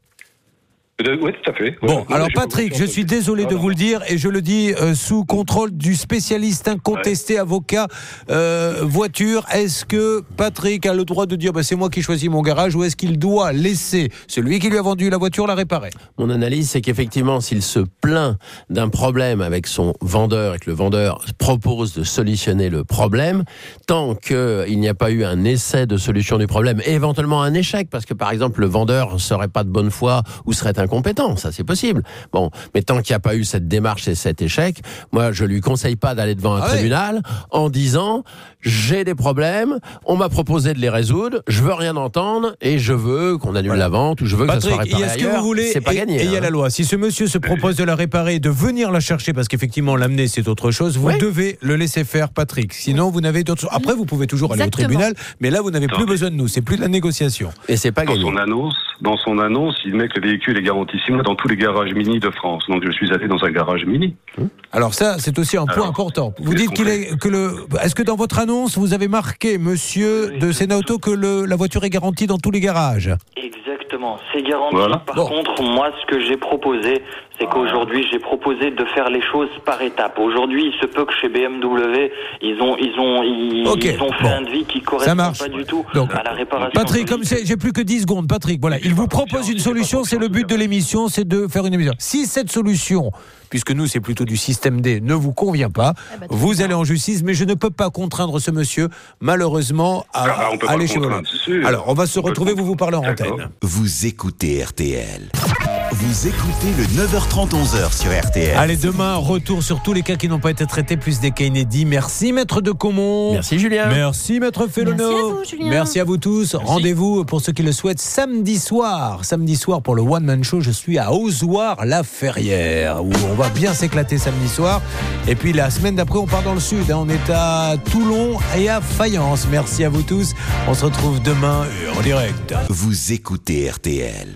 Oui, tout à fait. Bon, ouais, alors Patrick, je suis désolé de vous le dire et je le dis euh, sous contrôle du spécialiste incontesté ouais. avocat euh, voiture. Est-ce que Patrick a le droit de dire bah, c'est moi qui choisis mon garage ou est-ce qu'il doit laisser celui qui lui a vendu la voiture la réparer ? Mon analyse, c'est qu'effectivement, s'il se plaint d'un problème avec son vendeur et que le vendeur propose de solutionner le problème, tant qu'il n'y a pas eu un essai de solution du problème et éventuellement un échec, parce que par exemple le vendeur serait pas de bonne foi ou serait incompétent, ça c'est possible. Bon, mais tant qu'il n'y a pas eu cette démarche et cet échec, moi je lui conseille pas d'aller devant un ah tribunal ouais. en disant j'ai des problèmes, on m'a proposé de les résoudre, je veux rien entendre et je veux qu'on annule voilà. la vente ou je veux Patrick, que ça soit réparé il y a ce ailleurs. Que vous voulez, c'est pas et, gagné. Et il hein. y a la loi. Si ce monsieur se propose de la réparer, de venir la chercher parce qu'effectivement l'amener c'est autre chose, vous ouais. devez le laisser faire, Patrick. Sinon vous n'avez d'autres. Après vous pouvez toujours Exactement. aller au tribunal, mais là vous n'avez plus besoin de nous. C'est plus de la négociation. Et c'est pas dans gagné. Son annonce, dans son annonce, il met que le véhicule est garanti six mois dans tous les garages Mini de France. Donc je suis allé dans un garage Mini. Alors ça, c'est aussi un point Alors, important. Vous dites qu'il est que le. Est-ce que dans votre annonce vous avez marqué, monsieur de Sénauto, que le, la voiture est garantie dans tous les garages ? Exactement, c'est garanti. Voilà. Par bon. contre, moi, ce que j'ai proposé, c'est qu'aujourd'hui, j'ai proposé de faire les choses par étapes. Aujourd'hui, il se peut que chez B M W, ils ont, ils ont, ils, okay. ils ont fait bon. un devis qui correspond pas du tout Donc, à la réparation. Patrick, comme c'est, j'ai plus que dix secondes, Patrick, voilà, il vous propose une solution, c'est le but de l'émission, c'est de faire une émission. Si cette solution, puisque nous c'est plutôt du système D, ne vous convient pas, eh ben, vous allez en justice, mais je ne peux pas contraindre ce monsieur, malheureusement, à ah, bah, aller chez vous. Alors, on va se retrouver, vous vous parlez en antenne. Vous écoutez R T L. Vous écoutez le neuf heures trente, onze heures sur R T L. Allez, demain, retour sur tous les cas qui n'ont pas été traités, plus des cas inédits. Merci, Maître de Comont. Merci, Julien. Merci, Maître Félono. Merci à vous, Julien. Merci à vous tous. Merci. Rendez-vous, pour ceux qui le souhaitent, samedi soir. Samedi soir, pour le One Man Show, je suis à Ozoir-la-Ferrière, où on va bien s'éclater samedi soir. Et puis, la semaine d'après, on part dans le sud. On est à Toulon et à Fayence. Merci à vous tous. On se retrouve demain en direct. Vous écoutez R T L.